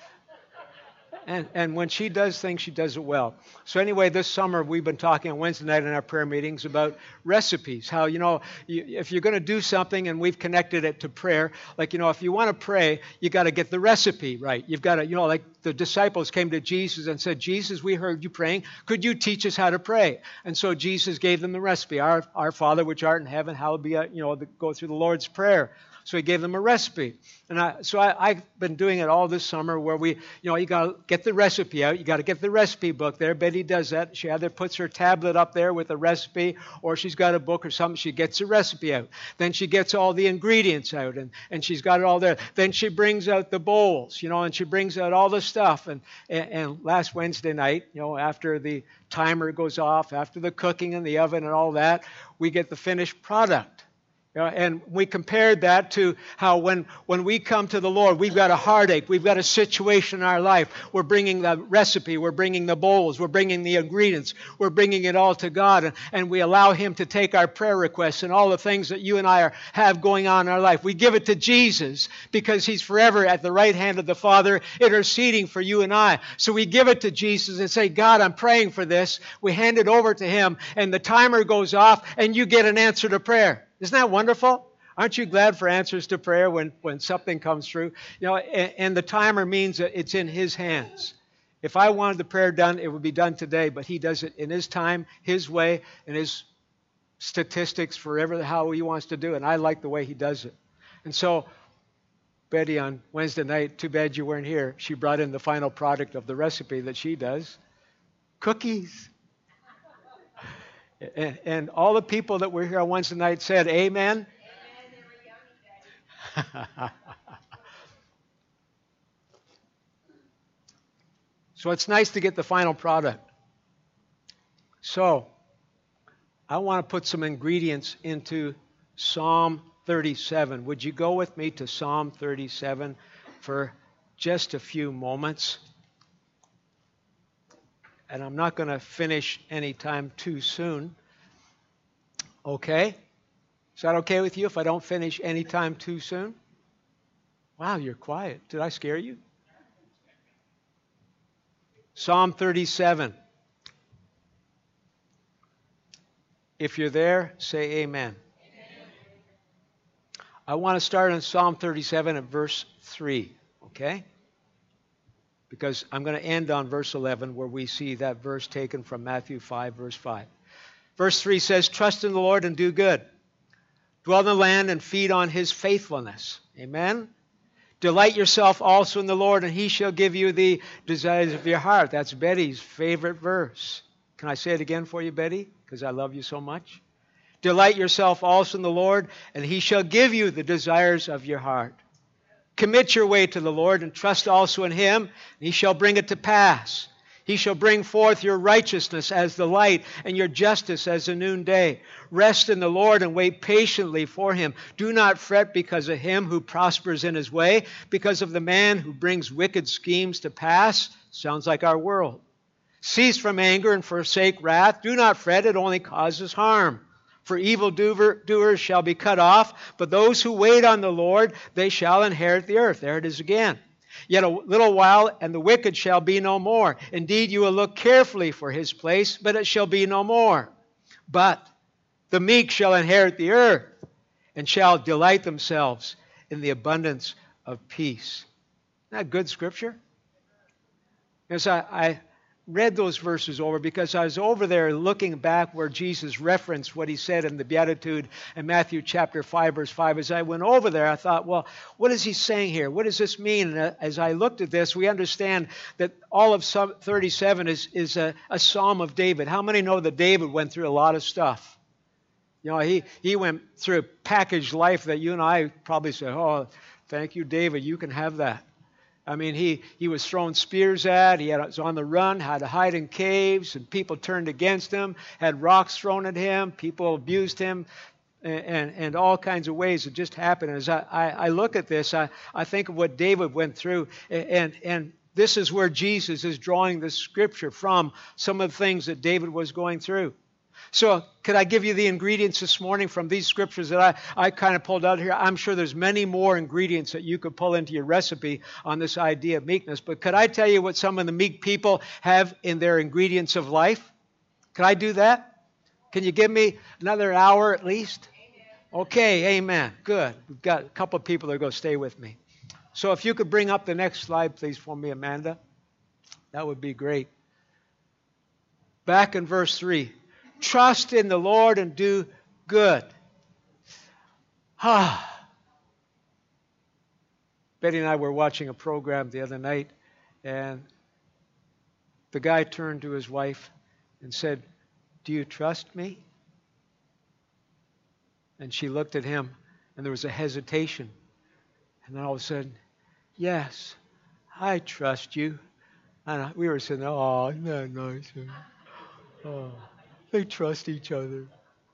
And when she does things, she does it well. So anyway, this summer we've been talking on Wednesday night in our prayer meetings about recipes. How, if you're going to do something, and we've connected it to prayer, like, if you want to pray, you got to get the recipe right. You've got to, like the disciples came to Jesus and said, "Jesus, we heard you praying. Could you teach us how to pray?" And so Jesus gave them the recipe. Our Father which art in heaven, hallowed be, go through the Lord's Prayer. So he gave them a recipe. And I've been doing it all this summer where you got to get the recipe out. You got to get the recipe book there. Betty does that. She either puts her tablet up there with a recipe, or she's got a book or something. She gets the recipe out. Then she gets all the ingredients out, and she's got it all there. Then she brings out the bowls, and she brings out all the stuff. And last Wednesday night, after the timer goes off, after the cooking in the oven and all that, we get the finished product. And we compared that to how when we come to the Lord, we've got a heartache, we've got a situation in our life. We're bringing the recipe, we're bringing the bowls, we're bringing the ingredients, we're bringing it all to God. And we allow Him to take our prayer requests and all the things that you and I have going on in our life. We give it to Jesus because He's forever at the right hand of the Father interceding for you and I. So we give it to Jesus and say, "God, I'm praying for this." We hand it over to Him, and the timer goes off, and you get an answer to prayer. Isn't that wonderful? Aren't you glad for answers to prayer when something comes through? And the timer means that it's in His hands. If I wanted the prayer done, it would be done today, but He does it in His time, His way, and His statistics for how He wants to do it. And I like the way He does it. And so Betty on Wednesday night, too bad you weren't here, she brought in the final product of the recipe that she does. Cookies. And all the people that were here on Wednesday night said, "Amen." So it's nice to get the final product. So I want to put some ingredients into Psalm 37. Would you go with me to Psalm 37 for just a few moments. And I'm not going to finish anytime too soon. Okay? Is that okay with you if I don't finish anytime too soon? Wow, you're quiet. Did I scare you? Psalm 37. If you're there, say amen. I want to start on Psalm 37 at verse 3, okay? Because I'm going to end on verse 11 where we see that verse taken from Matthew 5, verse 5. Verse 3 says, trust in the Lord and do good. Dwell in the land and feed on his faithfulness. Amen? Delight yourself also in the Lord, and he shall give you the desires of your heart. That's Betty's favorite verse. Can I say it again for you, Betty? Because I love you so much. Delight yourself also in the Lord, and he shall give you the desires of your heart. Commit your way to the Lord, and trust also in him, and he shall bring it to pass. He shall bring forth your righteousness as the light, and your justice as the noonday. Rest in the Lord and wait patiently for him. Do not fret because of him who prospers in his way, because of the man who brings wicked schemes to pass. Sounds like our world. Cease from anger and forsake wrath. Do not fret, it only causes harm. For evildoers shall be cut off, but those who wait on the Lord, they shall inherit the earth. There it is again. Yet a little while, and the wicked shall be no more. Indeed, you will look carefully for his place, but it shall be no more. But the meek shall inherit the earth, and shall delight themselves in the abundance of peace. Isn't that good scripture? As I read those verses over because I was over there looking back where Jesus referenced what he said in the Beatitude in Matthew chapter 5, verse 5. As I went over there, I thought, well, what is he saying here? What does this mean? And as I looked at this, we understand that all of Psalm 37 is a psalm of David. How many know that David went through a lot of stuff? You know, he went through a packaged life that you and I probably say, oh, thank you, David, you can have that. I mean, he was thrown spears at, was on the run, had to hide in caves, and people turned against him, had rocks thrown at him, people abused him, and all kinds of ways. It just happened. As I look at this, I think of what David went through, and this is where Jesus is drawing the scripture from, some of the things that David was going through. So could I give you the ingredients this morning from these scriptures that I kind of pulled out here? I'm sure there's many more ingredients that you could pull into your recipe on this idea of meekness. But could I tell you what some of the meek people have in their ingredients of life? Could I do that? Can you give me another hour at least? Okay, amen. Good. We've got a couple of people that are going to stay with me. So if you could bring up the next slide, please, for me, Amanda. That would be great. Back in verse 3. Trust in the Lord and do good. Betty and I were watching a program the other night, and the guy turned to his wife and said, do you trust me? And she looked at him, and there was a hesitation. And then all of a sudden, yes, I trust you. And we were saying, oh, isn't that nice? Oh. They trust each other.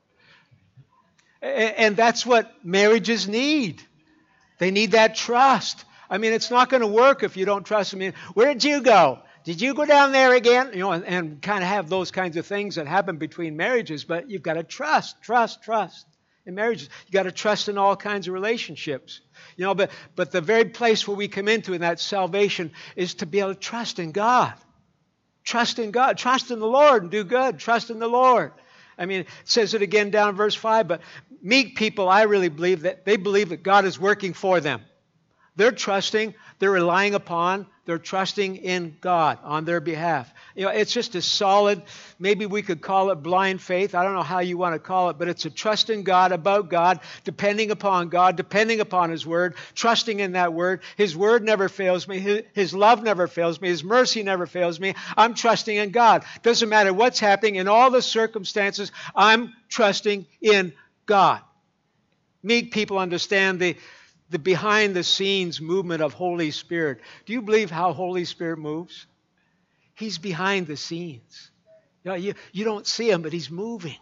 And that's what marriages need. They need that trust. I mean, it's not going to work if you don't trust them. Where did you go? Did you go down there again? You know, and kind of have those kinds of things that happen between marriages. But you've got to trust in marriages. You've got to trust in all kinds of relationships. You know, but the very place where we come into in that salvation is to be able to trust in God. Trust in God. Trust in the Lord and do good. Trust in the Lord. I mean, it says it again down in verse 5, but meek people, I really believe that they believe that God is working for them. They're trusting, they're relying upon, they're trusting in God on their behalf. You know, it's just a solid, maybe we could call it blind faith. I don't know how you want to call it, but it's a trust in God, about God, depending upon God, depending upon His Word, trusting in that Word. His Word never fails me. His love never fails me. His mercy never fails me. I'm trusting in God. Doesn't matter what's happening. In all the circumstances, I'm trusting in God. Meek people understand the behind-the-scenes movement of Holy Spirit. Do you believe how Holy Spirit moves? He's behind the scenes. You know, you don't see Him, but He's moving.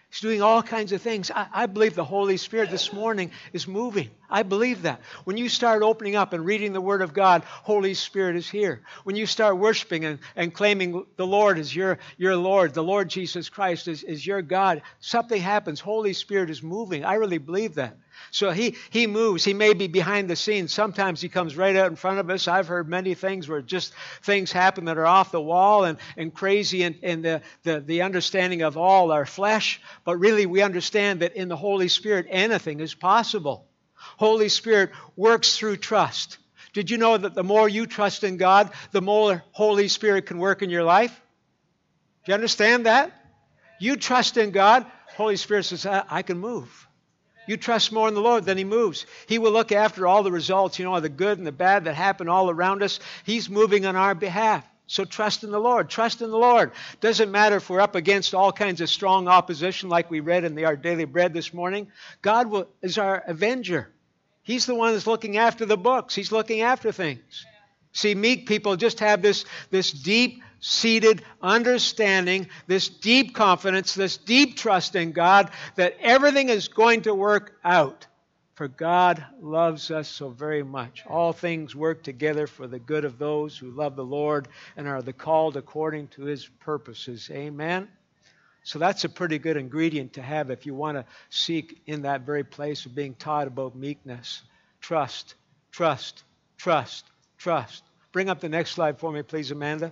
He's doing all kinds of things. I believe the Holy Spirit this morning is moving. I believe that. When you start opening up and reading the Word of God, Holy Spirit is here. When you start worshiping and claiming the Lord as your Lord, the Lord Jesus Christ is your God, something happens. Holy Spirit is moving. I really believe that. So he moves. He may be behind the scenes. Sometimes he comes right out in front of us. I've heard many things where just things happen that are off the wall and crazy in the understanding of all our flesh. But really we understand that in the Holy Spirit anything is possible. Holy Spirit works through trust. Did you know that the more you trust in God, the more Holy Spirit can work in your life? Do you understand that? You trust in God, Holy Spirit says, I can move. You trust more in the Lord, then He moves. He will look after all the results, the good and the bad that happen all around us. He's moving on our behalf. So trust in the Lord. Trust in the Lord. Doesn't matter if we're up against all kinds of strong opposition like we read in Our Daily Bread this morning. God is our avenger. He's the one that's looking after the books. He's looking after things. See, meek people just have this deep-seated understanding, this deep confidence, this deep trust in God that everything is going to work out. For God loves us so very much. All things work together for the good of those who love the Lord and are the called according to His purposes. Amen? So that's a pretty good ingredient to have if you want to seek in that very place of being taught about meekness. Trust, trust, trust, trust. Bring up the next slide for me, please, Amanda.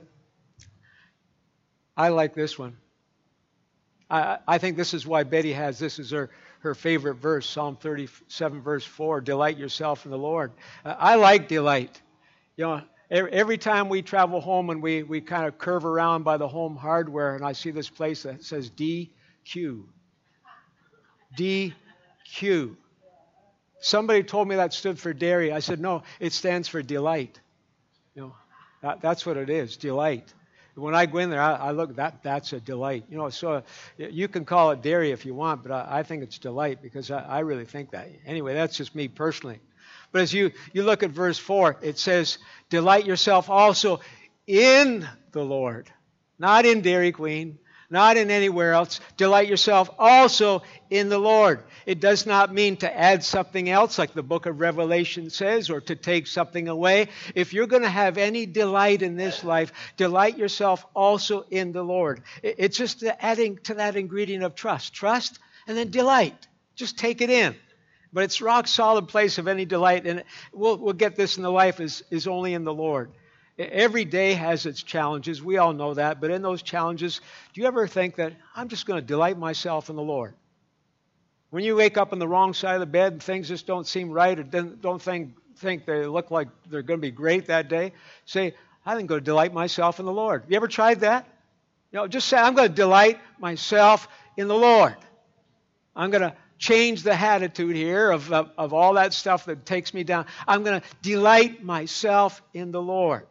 I like this one. I think this is why Betty has this as her favorite verse, Psalm 37, verse 4, delight yourself in the Lord. I like delight. Every time we travel home and we kind of curve around by the home hardware and I see this place that says DQ. DQ. Somebody told me that stood for dairy. I said, no, it stands for delight. That's what it is, delight. When I go in there, I look, that's a delight. So you can call it dairy if you want, but I think it's delight because I really think that. Anyway, that's just me personally. But as you look at verse 4, it says, delight yourself also in the Lord. Not in Dairy Queen, not in anywhere else. Delight yourself also in the Lord. It does not mean to add something else like the book of Revelation says or to take something away. If you're going to have any delight in this life, delight yourself also in the Lord. It's just adding to that ingredient of trust. Trust and then delight. Just take it in. But it's rock solid place of any delight. And we'll get this in the life is only in the Lord. Every day has its challenges. We all know that. But in those challenges, do you ever think that I'm just going to delight myself in the Lord? When you wake up on the wrong side of the bed and things just don't seem right or don't think they look like they're going to be great that day, say, I'm going to delight myself in the Lord. You ever tried that? Just say, I'm going to delight myself in the Lord. I'm going to change the attitude here of all that stuff that takes me down. I'm going to delight myself in the Lord.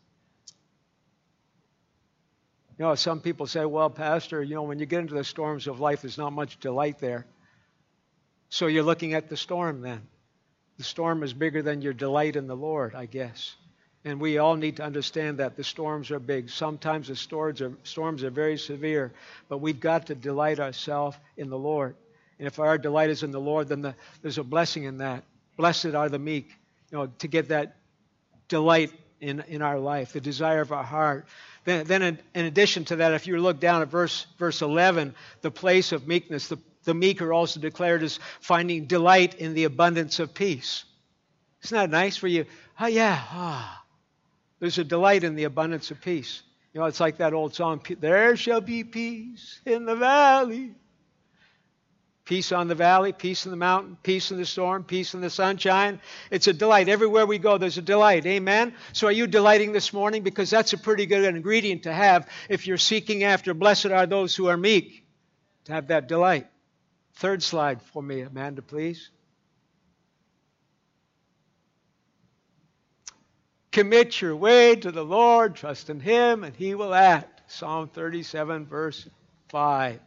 Some people say, well, Pastor, when you get into the storms of life, there's not much delight there. So you're looking at the storm then. The storm is bigger than your delight in the Lord, I guess. And we all need to understand that the storms are big. Sometimes the storms are very severe, but we've got to delight ourselves in the Lord. And if our delight is in the Lord, then there's a blessing in that. Blessed are the meek, to get that delight in our life, the desire of our heart. Then in addition to that, if you look down at verse 11, the place of meekness, the meek are also declared as finding delight in the abundance of peace. Isn't that nice for you? Oh, yeah. There's a delight in the abundance of peace. It's like that old song, there shall be peace in the valley. Peace on the valley, peace in the mountain, peace in the storm, peace in the sunshine. It's a delight. Everywhere we go, there's a delight. Amen? So are you delighting this morning? Because that's a pretty good ingredient to have if you're seeking after. Blessed are those who are meek, to have that delight. Third slide for me, Amanda, please. Commit your way to the Lord, trust in Him, and He will act. Psalm 37, verse 5.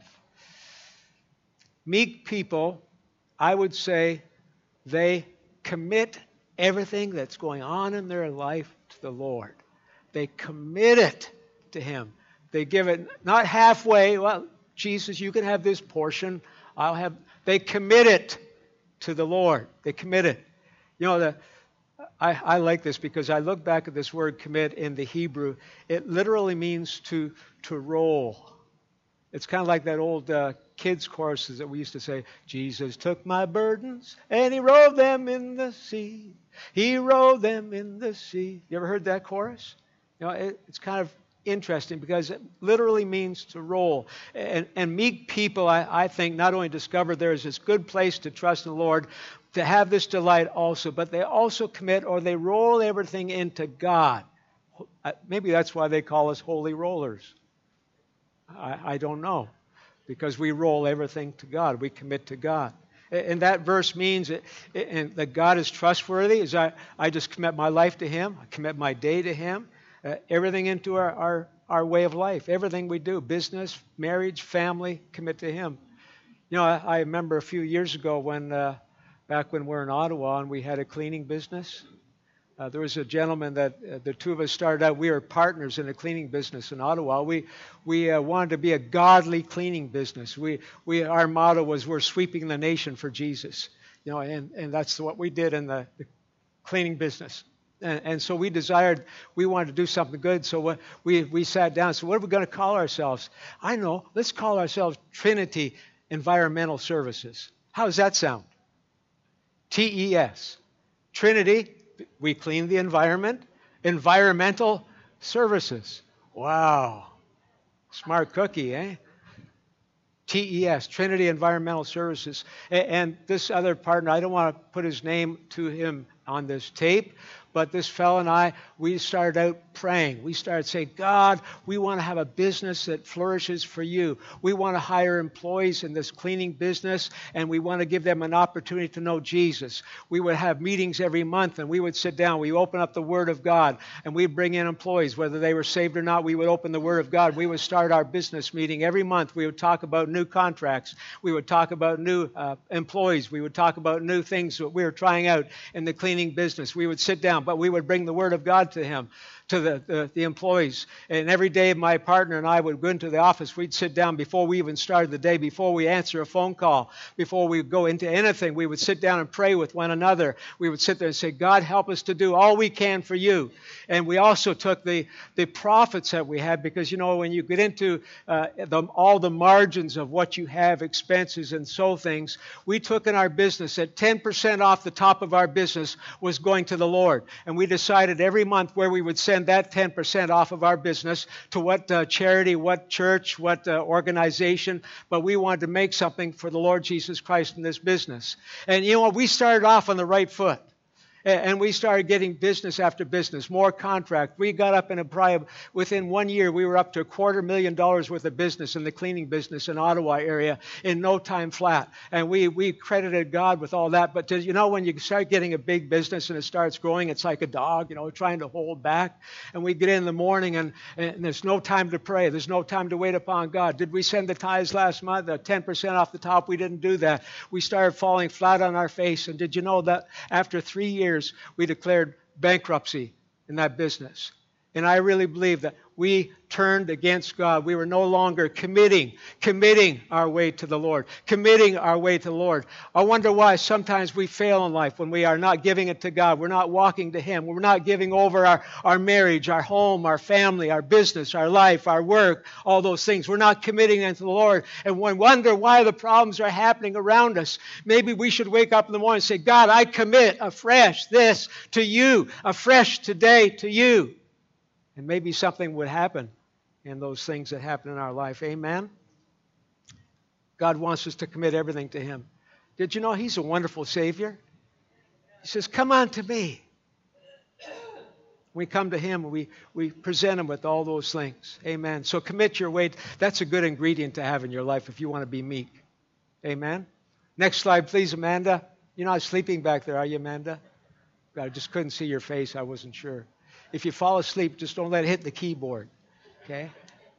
Meek people, I would say, they commit everything that's going on in their life to the Lord. They commit it to Him. They give it not halfway, well, Jesus, you can have this portion. They commit it to the Lord. They commit it. You know, I like this because I look back at this word commit in the Hebrew. It literally means to roll. It's kind of like that old kids' choruses that we used to say, Jesus took my burdens and he rolled them in the sea. He rolled them in the sea. You ever heard that chorus? You know, it's kind of interesting because it literally means to roll. And meek people, I think, not only discover there's this good place to trust in the Lord, to have this delight also, but they also commit or they roll everything into God. Maybe that's why they call us holy rollers. I don't know. Because we roll everything to God. We commit to God. And that verse means that God is trustworthy. As I just commit my life to Him. I commit my day to Him. Everything into our way of life. Everything we do. Business, marriage, family, commit to Him. You know, I remember a few years ago back when we were in Ottawa and we had a cleaning business. There was a gentleman that the two of us started out. We were partners in a cleaning business in Ottawa. We wanted to be a godly cleaning business. Our motto was we're sweeping the nation for Jesus. You know, and that's what we did in the cleaning business. And so we wanted to do something good. So we sat down. So what are we going to call ourselves? I know. Let's call ourselves Trinity Environmental Services. How does that sound? TES. Trinity. We clean the environment. Environmental services. Wow. Smart cookie, eh? TES, Trinity Environmental Services. And this other partner, I don't want to put his name to him on this tape, but this fellow and I, we started out praying. We started saying, God, we want to have a business that flourishes for you. We want to hire employees in this cleaning business, and we want to give them an opportunity to know Jesus. We would have meetings every month, and we would sit down. We open up the Word of God, and we'd bring in employees. Whether they were saved or not, we would open the Word of God. We would start our business meeting every month. We would talk about new contracts. We would talk about new employees. We would talk about new things that we were trying out in the cleaning business. We would sit down, but we would bring the Word of God to him, to the employees. And every day my partner and I would go into the office. We'd sit down before we even started the day, before we answer a phone call, before we go into anything. We would sit down and pray with one another. We would sit there and say, God, help us to do all we can for you. And we also took the profits that we had, because, you know, when you get into all the margins of what you have, expenses and so things, we took in our business that 10% off the top of our business was going to the Lord. And we decided every month where we would send that 10% off of our business to what charity, what church, what organization, but we wanted to make something for the Lord Jesus Christ in this business. And you know what? We started off on the right foot. And we started getting business after business, more contract. We got up within 1 year, we were up to $250,000 worth of business in the cleaning business in Ottawa area in no time flat. And we credited God with all that. But you know, when you start getting a big business and it starts growing, it's like a dog, you know, trying to hold back. And we get in the morning and there's no time to pray. There's no time to wait upon God. Did we send the tithes last month? 10% off the top? We didn't do that. We started falling flat on our face. And did you know that after 3 years, we declared bankruptcy in that business? And I really believe that we turned against God. We were no longer committing our way to the Lord, committing our way to the Lord. I wonder why sometimes we fail in life when we are not giving it to God. We're not walking to Him. We're not giving over our marriage, our home, our family, our business, our life, our work, all those things. We're not committing them to the Lord. And we wonder why the problems are happening around us. Maybe we should wake up in the morning and say, God, I commit afresh this to you, afresh today to you. And maybe something would happen in those things that happen in our life. Amen? God wants us to commit everything to Him. Did you know He's a wonderful Savior? He says, come on to me. We come to Him and we present Him with all those things. Amen. So commit your way. That's a good ingredient to have in your life if you want to be meek. Amen. Next slide, please, Amanda. You're not sleeping back there, are you, Amanda? I just couldn't see your face. I wasn't sure. If you fall asleep, just don't let it hit the keyboard. Okay?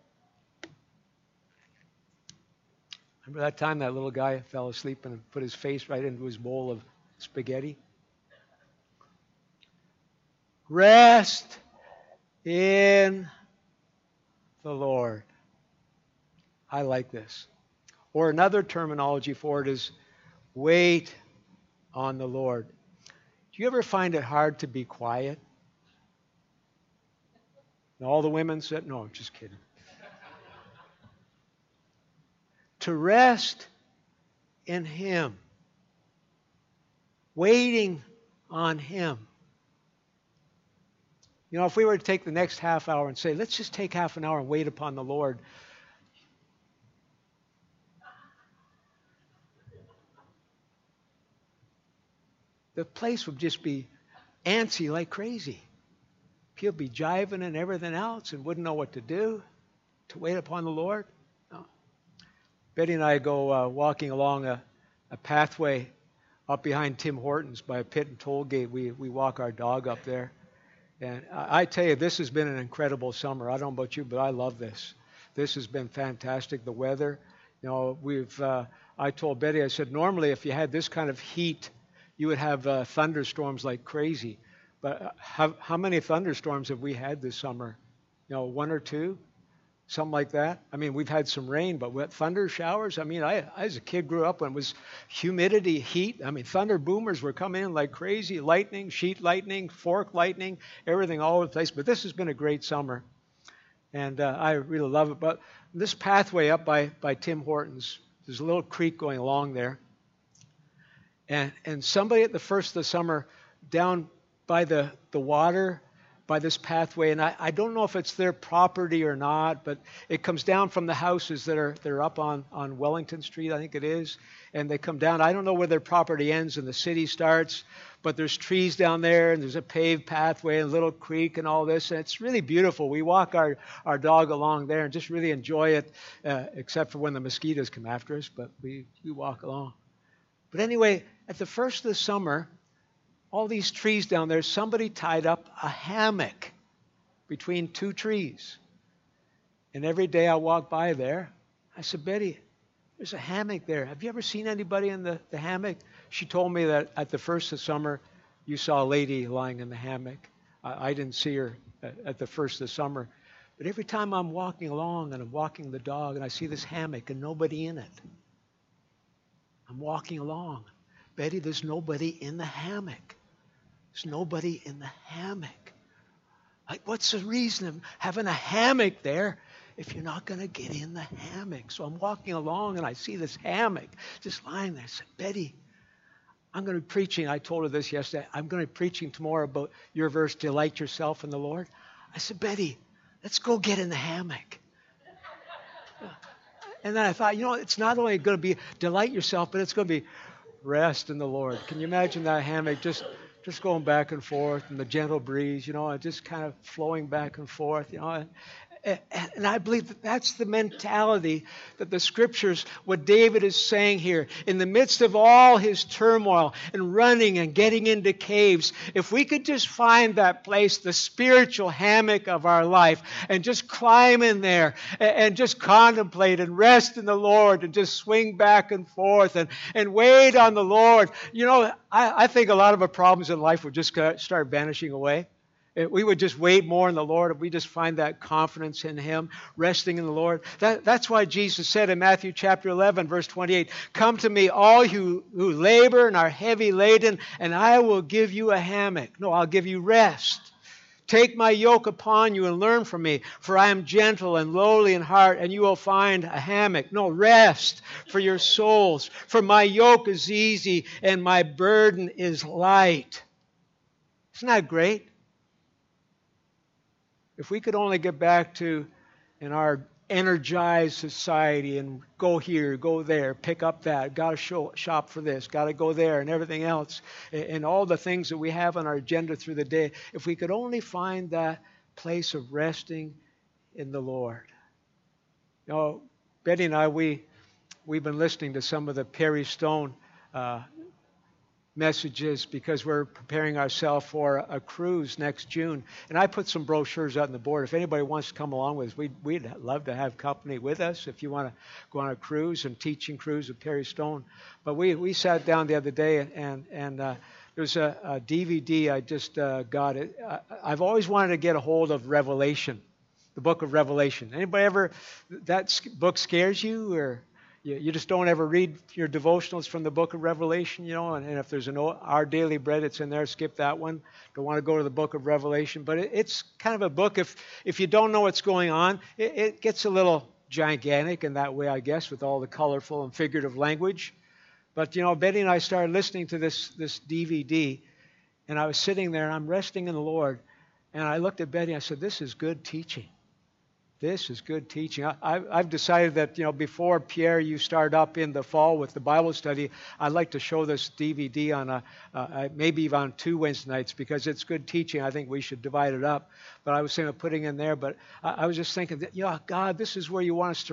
Remember that time that little guy fell asleep and put his face right into his bowl of spaghetti? Rest in the Lord. I like this. Or another terminology for it is wait on the Lord. Do you ever find it hard to be quiet? And all the women said, no, I'm just kidding. To rest in Him. Waiting on Him. You know, if we were to take the next half hour and say, let's just take half an hour and wait upon the Lord. The place would just be antsy like crazy. People be jiving and everything else and wouldn't know what to do to wait upon the Lord. No. Betty and I go walking along a pathway up behind Tim Hortons by a pit and toll gate. We walk our dog up there. And I tell you, this has been an incredible summer. I don't know about you, but I love this. This has been fantastic. The weather, you know, I told Betty, I said, normally if you had this kind of heat, you would have thunderstorms like crazy. But how many thunderstorms have we had this summer? You know, 1 or 2? Something like that. I mean, we've had some rain, but with thunder showers, I mean, I as a kid grew up when it was humidity, heat. I mean, thunder boomers were coming in like crazy. Lightning, sheet lightning, fork lightning, everything all over the place. But this has been a great summer. And I really love it. But this pathway up by Tim Hortons, there's a little creek going along there. And somebody at the first of the summer down by the water, by this pathway, and I don't know if it's their property or not, but it comes down from the houses that are up on Wellington Street, I think it is, and they come down. I don't know where their property ends and the city starts, but there's trees down there, and there's a paved pathway and a little creek and all this, and it's really beautiful. We walk our dog along there and just really enjoy it, except for when the mosquitoes come after us, but we walk along. But anyway, at the first of the summer, all these trees down there, somebody tied up a hammock between 2 trees. And every day I walk by there, I said, Betty, there's a hammock there. Have you ever seen anybody in the hammock? She told me that at the first of summer, you saw a lady lying in the hammock. I didn't see her at the first of summer. But every time I'm walking along and I'm walking the dog and I see this hammock and nobody in it, I'm walking along. Betty, there's nobody in the hammock. There's nobody in the hammock. Like, what's the reason of having a hammock there if you're not going to get in the hammock? So I'm walking along and I see this hammock just lying there. I said, Betty, I'm going to be preaching. I told her this yesterday. I'm going to be preaching tomorrow about your verse, delight yourself in the Lord. I said, Betty, let's go get in the hammock. And then I thought, you know, it's not only going to be delight yourself, but it's going to be rest in the Lord. Can you imagine that hammock just going back and forth and the gentle breeze, you know, and just kind of flowing back and forth, you know. And I believe that that's the mentality that the Scriptures, what David is saying here, in the midst of all his turmoil and running and getting into caves, if we could just find that place, the spiritual hammock of our life, and just climb in there and just contemplate and rest in the Lord and just swing back and forth and wait on the Lord. You know, I think a lot of our problems in life would just start vanishing away. We would just wait more in the Lord if we just find that confidence in Him, resting in the Lord. That's why Jesus said in Matthew chapter 11, verse 28, come to me, all who labor and are heavy laden, and I will give you a hammock. No, I'll give you rest. Take my yoke upon you and learn from me, for I am gentle and lowly in heart, and you will find a hammock. No, rest for your souls. For my yoke is easy and my burden is light. Isn't that great? If we could only get back to, in our energized society, and go here, go there, pick up that, got to shop for this, got to go there, and everything else, and all the things that we have on our agenda through the day, if we could only find that place of resting in the Lord. You know, Betty and I, we've been listening to some of the Perry Stone messages because we're preparing ourselves for a cruise next June. And I put some brochures out on the board. If anybody wants to come along with us, we'd love to have company with us if you want to go on a cruise and teaching cruise with Perry Stone. But we sat down the other day and there's a DVD I just got. I've always wanted to get a hold of Revelation, the book of Revelation. Anybody ever, that book scares you, or you just don't ever read your devotionals from the book of Revelation, and if there's Our Daily Bread, it's in there, skip that one. Don't want to go to the book of Revelation, but it's kind of a book, if you don't know what's going on, it gets a little gigantic in that way, I guess, with all the colorful and figurative language. But, Betty and I started listening to this DVD, and I was sitting there, and I'm resting in the Lord, and I looked at Betty, and I said, this is good teaching. This is good teaching. I've decided that, before, Pierre, you start up in the fall with the Bible study, I'd like to show this DVD on maybe even on 2 Wednesday nights, because it's good teaching. I think we should divide it up. But I was thinking of putting in there, but I was just thinking that, God, this is where you want us to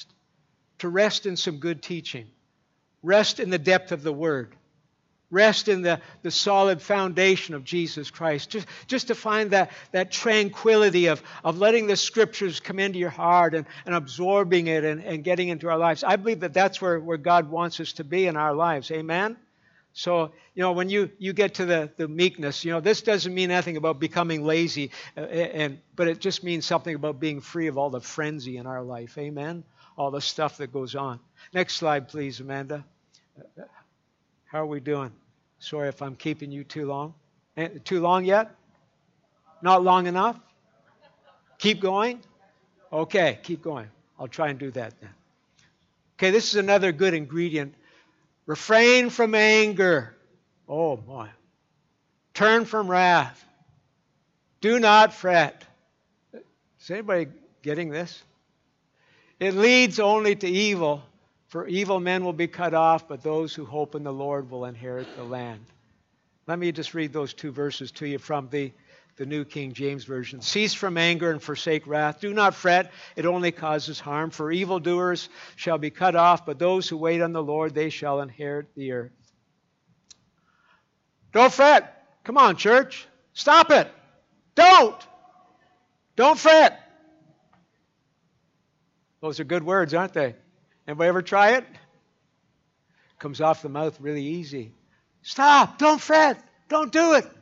rest in some good teaching. Rest in the depth of the Word. Rest in the solid foundation of Jesus Christ. Just to find that tranquility of letting the Scriptures come into your heart and absorbing it and getting into our lives. I believe that that's where God wants us to be in our lives. Amen? So, when you get to the meekness, this doesn't mean anything about becoming lazy, but it just means something about being free of all the frenzy in our life. Amen? All the stuff that goes on. Next slide, please, Amanda. How are we doing? Sorry if I'm keeping you too long. Too long yet? Not long enough? Keep going? Okay, keep going. I'll try and do that then. Okay, this is another good ingredient. Refrain from anger. Oh, boy. Turn from wrath. Do not fret. Is anybody getting this? It leads only to evil. For evil men will be cut off, but those who hope in the Lord will inherit the land. Let me just read those 2 verses to you from the New King James Version. Cease from anger and forsake wrath. Do not fret, it only causes harm. For evildoers shall be cut off, but those who wait on the Lord, they shall inherit the earth. Don't fret. Come on, church. Stop it. Don't fret. Those are good words, aren't they? Anybody ever try it? Comes off the mouth really easy. Stop! Don't fret! Don't do it!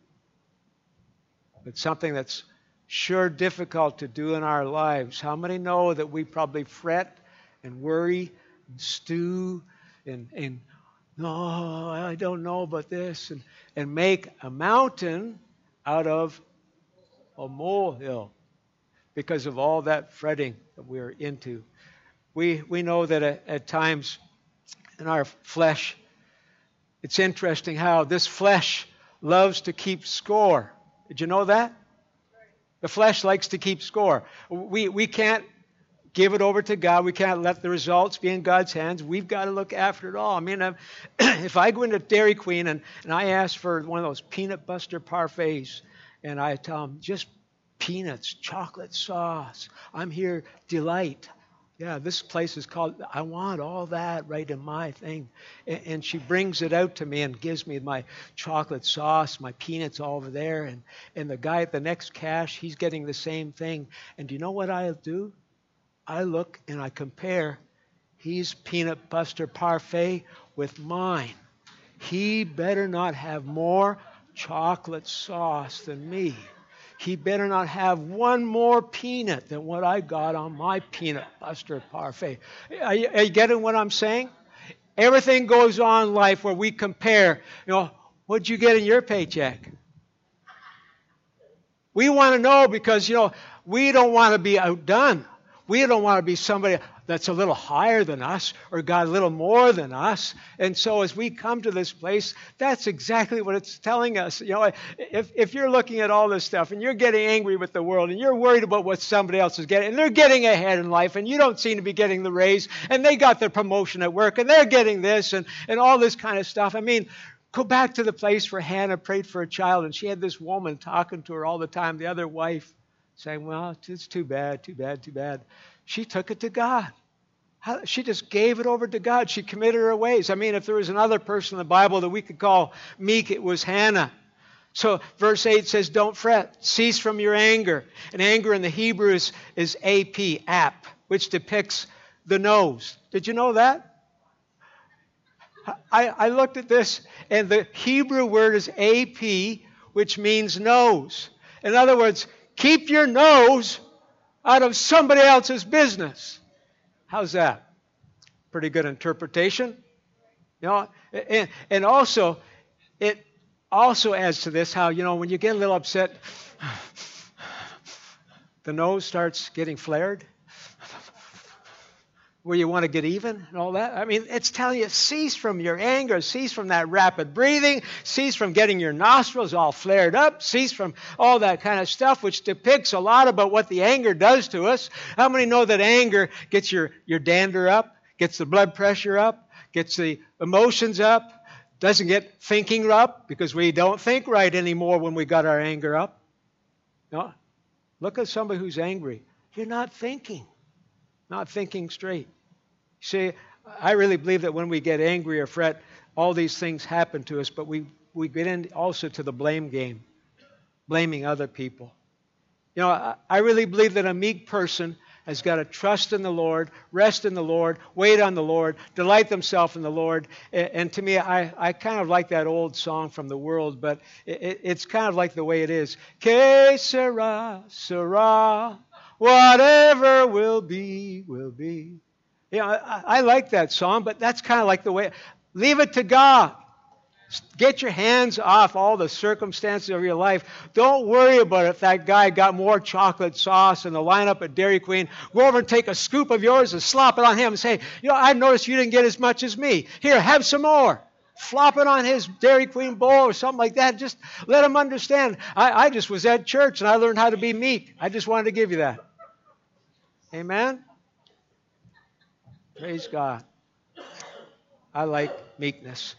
It's something that's sure difficult to do in our lives. How many know that we probably fret and worry and stew and no, I don't know about this, and make a mountain out of a molehill because of all that fretting that we're into. We know that at times in our flesh, it's interesting how this flesh loves to keep score. Did you know that? The flesh likes to keep score. We can't give it over to God. We can't let the results be in God's hands. We've got to look after it all. I mean, if I go into Dairy Queen and I ask for one of those peanut butter parfaits, and I tell them, just peanuts, chocolate sauce. I'm here, delight. Yeah, this place is called, I want all that right in my thing. And she brings it out to me and gives me my chocolate sauce, my peanuts all over there. And the guy at the next cash, he's getting the same thing. And do you know what I'll do? I look and I compare his peanut butter parfait with mine. He better not have more chocolate sauce than me. He better not have one more peanut than what I got on my peanut butter parfait. Are you getting what I'm saying? Everything goes on in life where we compare. What'd you get in your paycheck? We want to know because, we don't want to be outdone. We don't want to be somebody that's a little higher than us or got a little more than us. And so as we come to this place, that's exactly what it's telling us. If you're looking at all this stuff and you're getting angry with the world and you're worried about what somebody else is getting and they're getting ahead in life and you don't seem to be getting the raise and they got their promotion at work and they're getting this and all this kind of stuff. I mean, go back to the place where Hannah prayed for a child and she had this woman talking to her all the time, the other wife, saying, well, it's too bad, too bad, too bad. She took it to God. She just gave it over to God. She committed her ways. I mean, if there was another person in the Bible that we could call meek, it was Hannah. So verse 8 says, don't fret. Cease from your anger. And anger in the Hebrew is ap, which depicts the nose. Did you know that? I looked at this, and the Hebrew word is ap, which means nose. In other words, keep your nose out of somebody else's business. How's that? Pretty good interpretation. You know, and also, it also adds to this how, you know, when you get a little upset, the nose starts getting flared, where you want to get even and all that. I mean, it's telling you, cease from your anger, cease from that rapid breathing, cease from getting your nostrils all flared up, cease from all that kind of stuff, which depicts a lot about what the anger does to us. How many know that anger gets your dander up, gets the blood pressure up, gets the emotions up, doesn't get thinking up, because we don't think right anymore when we got our anger up. No? Look at somebody who's angry. You're not thinking straight. See, I really believe that when we get angry or fret, all these things happen to us, but we get in also to the blame game, blaming other people. You know, I really believe that a meek person has got to trust in the Lord, rest in the Lord, wait on the Lord, delight themselves in the Lord. And to me, I kind of like that old song from the world, but it's kind of like the way it is. Que sera, sera. Whatever will be, will be. You know, I like that song, but that's kind of like the way. Leave it to God. Get your hands off all the circumstances of your life. Don't worry about if that guy got more chocolate sauce in the lineup at Dairy Queen. Go over and take a scoop of yours and slop it on him and say, you know, I noticed you didn't get as much as me. Here, have some more. Flop it on his Dairy Queen bowl or something like that. Just let him understand. I just was at church and I learned how to be meek. I just wanted to give you that. Amen? Praise God. I like meekness.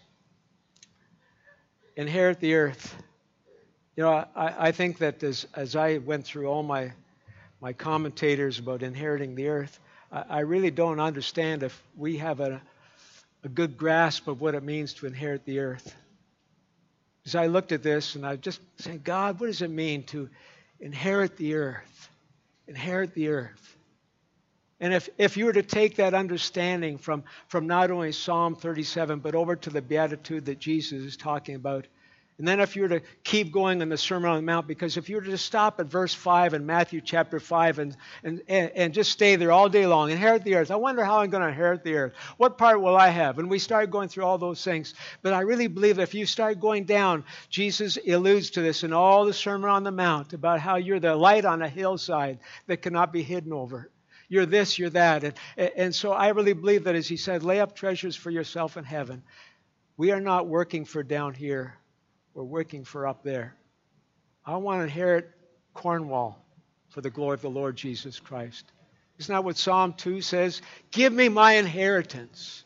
Inherit the earth. You know, I think that as I went through all my commentators about inheriting the earth, I really don't understand if we have a good grasp of what it means to inherit the earth. As I looked at this, and I just said, God, what does it mean to inherit the earth? Inherit the earth. And if you were to take that understanding from not only Psalm 37, but over to the beatitude that Jesus is talking about, and then if you were to keep going in the Sermon on the Mount, because if you were to stop at verse 5 in Matthew chapter 5 and just stay there all day long, inherit the earth. I wonder how I'm going to inherit the earth. What part will I have? And we start going through all those things. But I really believe that if you start going down, Jesus alludes to this in all the Sermon on the Mount about how you're the light on a hillside that cannot be hidden over. You're this, you're that. And so I really believe that, as he said, lay up treasures for yourself in heaven. We are not working for down here. We're working for up there. I want to inherit Cornwall for the glory of the Lord Jesus Christ. Isn't that what Psalm 2 says? Give me my inheritance.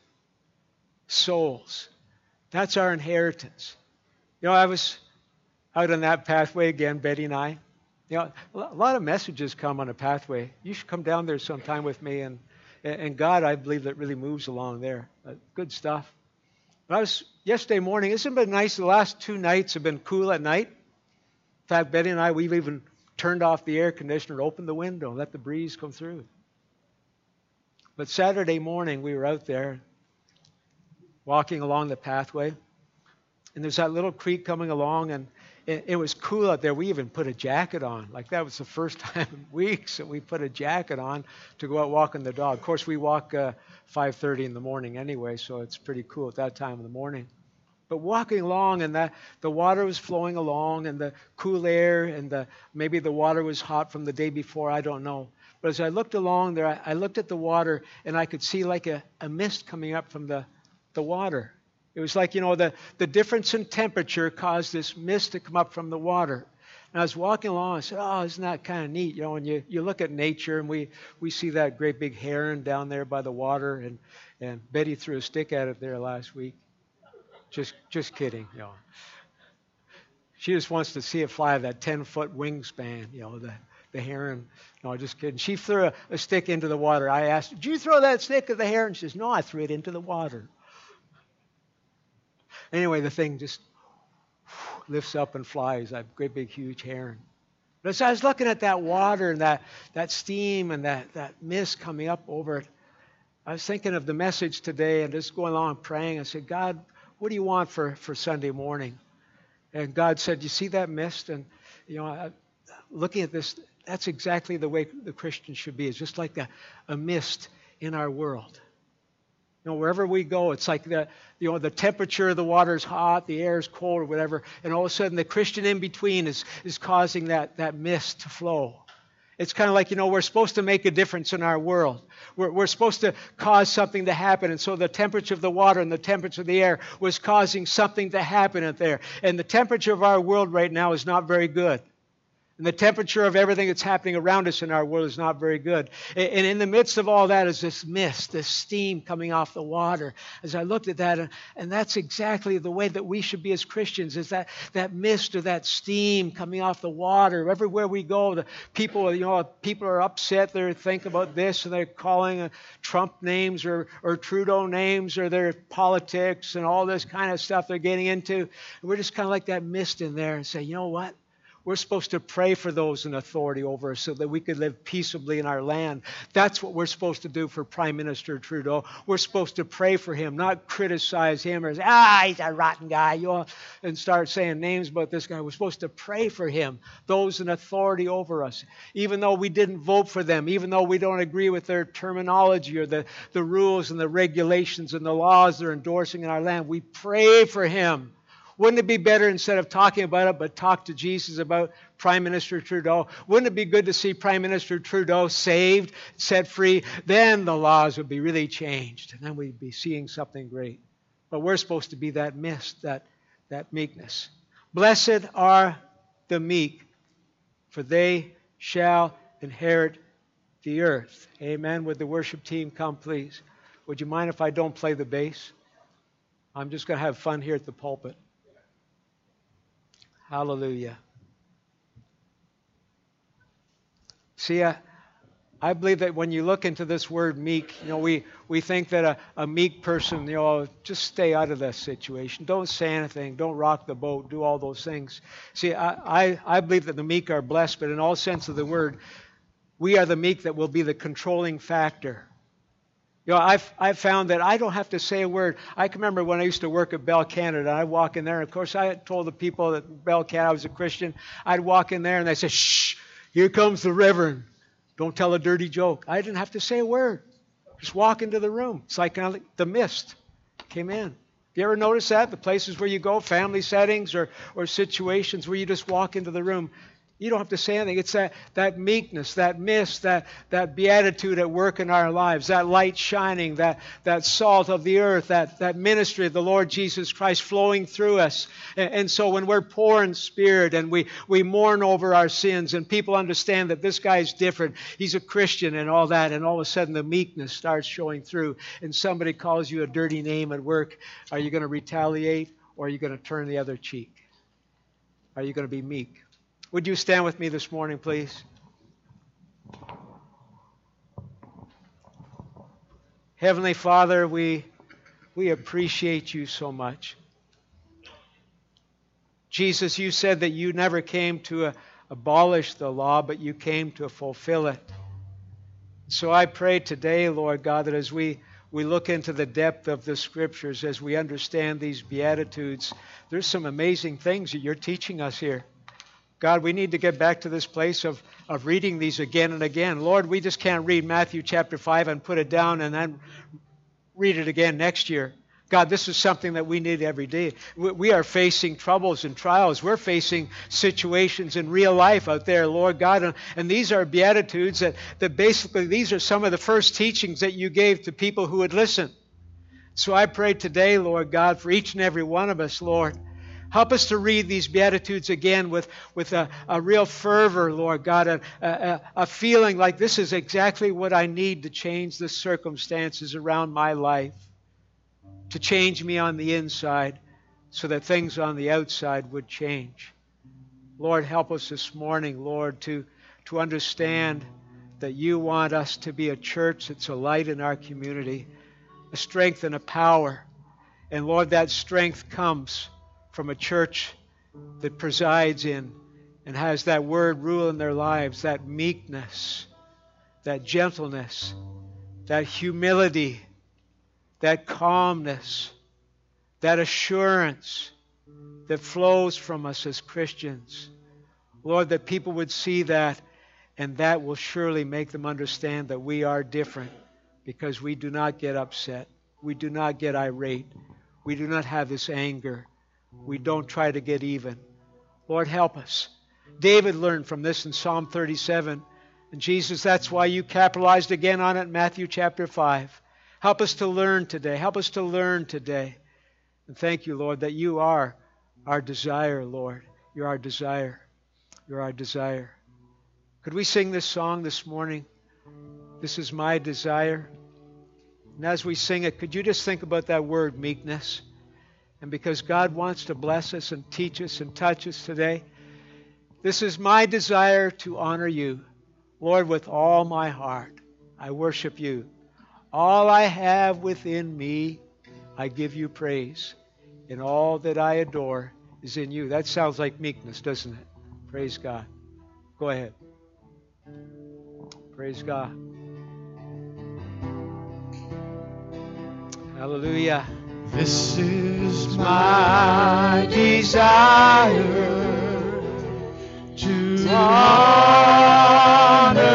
Souls. That's our inheritance. You know, I was out on that pathway again, Betty and I. You know, a lot of messages come on a pathway. You should come down there sometime with me. And God, I believe, that really moves along there. Good stuff. But I was yesterday morning. Isn't it been nice? The last 2 nights have been cool at night. In fact, Betty and I, we've even turned off the air conditioner, opened the window, let the breeze come through. But Saturday morning, we were out there walking along the pathway. And there's that little creek coming along, and it was cool out there. We even put a jacket on. Like, that was the first time in weeks that we put a jacket on to go out walking the dog. Of course, we walk 5:30 in the morning anyway, so it's pretty cool at that time of the morning. But walking along, and the water was flowing along, and the cool air, and maybe the water was hot from the day before, I don't know. But as I looked along there, I looked at the water, and I could see like a mist coming up from the water. It was like, you know, the difference in temperature caused this mist to come up from the water. And I was walking along, I said, oh, isn't that kind of neat? You know, when you look at nature, and we see that great big heron down there by the water, and Betty threw a stick at it there last week. Just kidding, you know. She just wants to see it fly, that 10-foot wingspan, you know, the heron. No, just kidding. She threw a stick into the water. I asked, did you throw that stick at the heron? She says, no, I threw it into the water. Anyway, the thing just lifts up and flies, that great big huge heron. But as I was looking at that water and that steam and that mist coming up over it, I was thinking of the message today and just going along praying. I said, God, what do you want for Sunday morning? And God said, you see that mist? And, you know, looking at this That's exactly the way the Christian should be. It's just like a mist in our world. Wherever we go, it's like the temperature of the water is hot, the air is cold, or whatever, and all of a sudden the Christian in between is causing that mist to flow. It's kind of like, we're supposed to make a difference in our world. We're supposed to cause something to happen. And so the temperature of the water and the temperature of the air was causing something to happen out there. And the temperature of our world right now is not very good. And the temperature of everything that's happening around us in our world is not very good. And in the midst of all that is this mist, this steam coming off the water. As I looked at that, and that's exactly the way that we should be as Christians, is that mist or that steam coming off the water. Everywhere we go, the people are upset. They're thinking about this, and they're calling Trump names or Trudeau names or their politics and all this kind of stuff they're getting into. And we're just kind of like that mist in there and say, you know what? We're supposed to pray for those in authority over us so that we could live peaceably in our land. That's what we're supposed to do for Prime Minister Trudeau. We're supposed to pray for him, not criticize him or say, he's a rotten guy, and start saying names about this guy. We're supposed to pray for him, those in authority over us. Even though we didn't vote for them, even though we don't agree with their terminology or the rules and the regulations and the laws they're endorsing in our land, we pray for him. Wouldn't it be better, instead of talking about it, but talk to Jesus about Prime Minister Trudeau? Wouldn't it be good to see Prime Minister Trudeau saved, set free? Then the laws would be really changed, and then we'd be seeing something great. But we're supposed to be that mist, that meekness. Blessed are the meek, for they shall inherit the earth. Amen. Would the worship team come, please? Would you mind if I don't play the bass? I'm just going to have fun here at the pulpit. Hallelujah. See, I believe that when you look into this word meek, we think that a meek person, just stay out of that situation. Don't say anything. Don't rock the boat. Do all those things. See, I believe that the meek are blessed, but in all sense of the word, we are the meek that will be the controlling factor. I've found that I don't have to say a word. I can remember when I used to work at Bell Canada. I'd walk in there, and of course I had told the people at Bell Canada I was a Christian. I'd walk in there, and they said, "Shh, here comes the Reverend. Don't tell a dirty joke." I didn't have to say a word. Just walk into the room. It's like the mist came in. You ever notice that? The places where you go, family settings or situations where you just walk into the room. You don't have to say anything. It's that meekness, that mist, that beatitude at work in our lives, that light shining, that salt of the earth, that ministry of the Lord Jesus Christ flowing through us. And so when we're poor in spirit and we mourn over our sins and people understand that this guy's different, he's a Christian and all that, and all of a sudden the meekness starts showing through and somebody calls you a dirty name at work, are you going to retaliate or are you going to turn the other cheek? Are you going to be meek? Would you stand with me this morning, please? Heavenly Father, we appreciate you so much. Jesus, you said that you never came to abolish the law, but you came to fulfill it. So I pray today, Lord God, that as we look into the depth of the Scriptures, as we understand these Beatitudes, there's some amazing things that you're teaching us here. God, we need to get back to this place of reading these again and again. Lord, we just can't read Matthew chapter 5 and put it down and then read it again next year. God, this is something that we need every day. We are facing troubles and trials. We're facing situations in real life out there, Lord God. And these are Beatitudes that basically these are some of the first teachings that you gave to people who would listen. So I pray today, Lord God, for each and every one of us, Lord. Help us to read these Beatitudes again with a real fervor, Lord God, a feeling like this is exactly what I need to change the circumstances around my life, to change me on the inside so that things on the outside would change. Lord, help us this morning, Lord, to understand that you want us to be a church that's a light in our community, a strength and a power. And Lord, that strength comes from a church that presides in and has that word rule in their lives, that meekness, that gentleness, that humility, that calmness, that assurance that flows from us as Christians. Lord, that people would see that And that will surely make them understand that we are different, because we do not get upset. We do not get irate. We do not have this anger. We don't try to get even. Lord, help us. David learned from this in Psalm 37. And Jesus, that's why you capitalized again on it in Matthew chapter 5. Help us to learn today. Help us to learn today. And thank you, Lord, that you are our desire, Lord. You're our desire. You're our desire. Could we sing this song this morning? This is my desire. And as we sing it, could you just think about that word, meekness? And because God wants to bless us and teach us and touch us today, this is my desire to honor you. Lord, with all my heart, I worship you. All I have within me, I give you praise. And all that I adore is in you. That sounds like meekness, doesn't it? Praise God. Go ahead. Praise God. Hallelujah. This is my desire to honor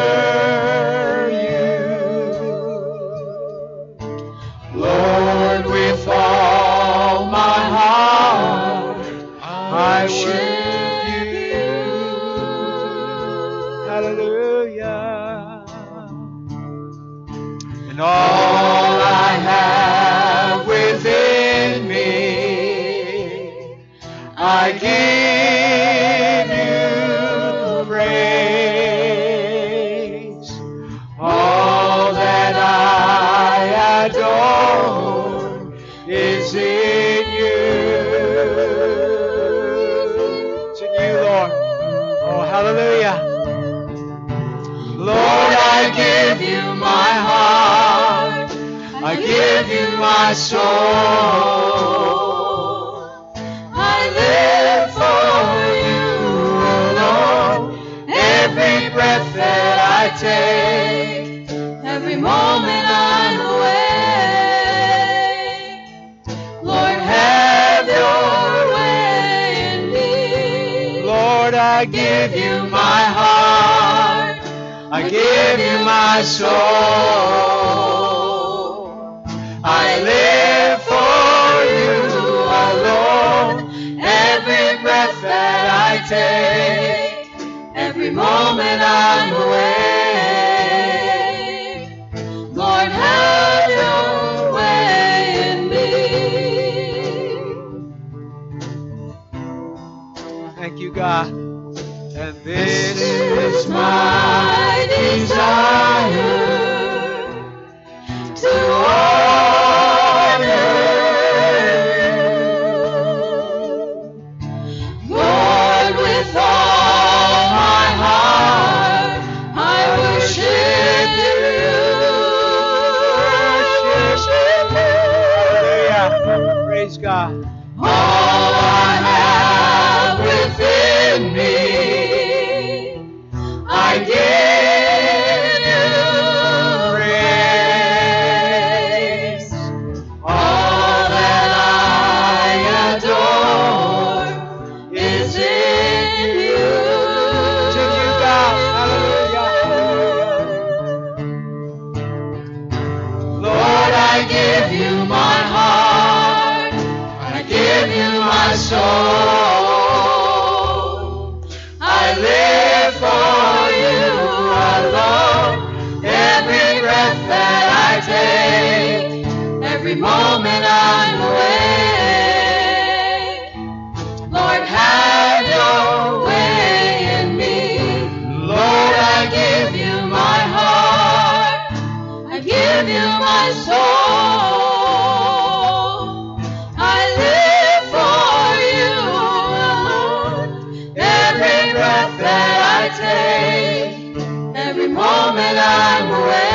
you, Lord, with all my heart. I worship you. Hallelujah. And all I have within me, I give you praise. All that I adore is in you. It's in you, Lord. Oh, hallelujah. Lord, I give you my heart. I give you my soul. I live for you alone. Every breath that I take, every moment I'm awake. Lord, have your way in me. Lord, I give you my heart. I give you my soul. I live for you alone. Every breath that I take, every moment I'm awake. Lord, have your way in me. Thank you, God. And This is my desire to honor you. Lord, with all my heart, I worship you. hallelujah. Praise God. All I have within me, I give you praise. All that I adore is in you. It's in you, God. Hallelujah. Lord, I give you my heart. I give you my soul. I live for you alone. Every breath that I take, every moment I'm awake. Lord, have your way in me. Lord, I give you my heart. I give you my soul. I live for you alone. Every breath that I take, every moment I'm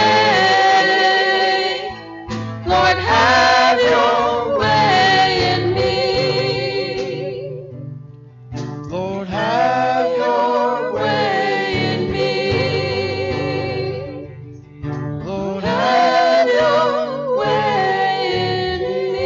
awake. Lord, have your way in me. Lord, have your way in me. Lord, have your way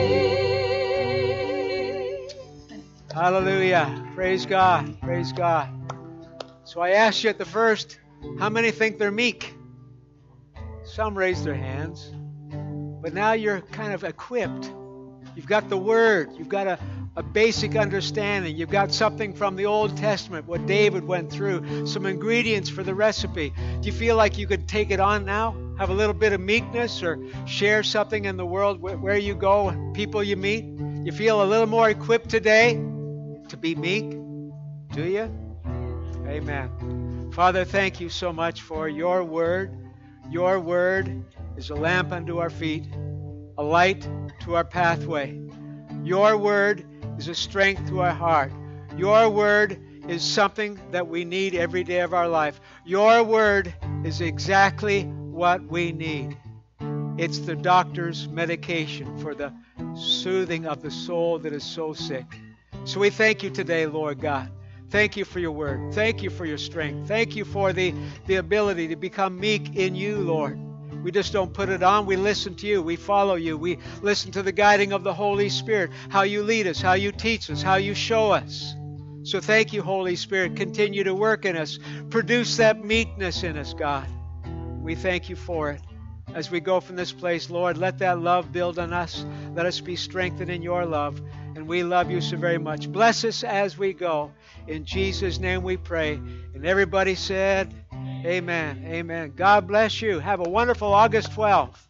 in me. Hallelujah. Praise God. Praise God. So I asked you at the first, How many think they're meek? Some raise their hands. But now you're kind of equipped. You've got the Word. You've got a basic understanding. You've got something from the Old Testament, what David went through, some ingredients for the recipe. Do you feel like you could take it on now? Have a little bit of meekness or share something in the world where you go, people you meet? You feel a little more equipped today to be meek? Do you? Amen. Father, thank you so much for your Word. Your Word is a lamp unto our feet, a light to our pathway. Your Word is a strength to our heart. Your Word is something that we need every day of our life. Your Word is exactly what we need. It's the doctor's medication for the soothing of the soul that is so sick. So we thank you today, Lord God. Thank you for your Word. Thank you for your strength. Thank you for the ability to become meek in you, Lord. We just don't put it on. We listen to you. We follow you. We listen to the guiding of the Holy Spirit, how you lead us, how you teach us, how you show us. So thank you, Holy Spirit. Continue to work in us. Produce that meekness in us, God. We thank you for it. As we go from this place, Lord, let that love build on us. Let us be strengthened in your love. And we love you so very much. Bless us as we go. In Jesus' name we pray. And everybody said, amen. Amen. God bless you. Have a wonderful August 12th.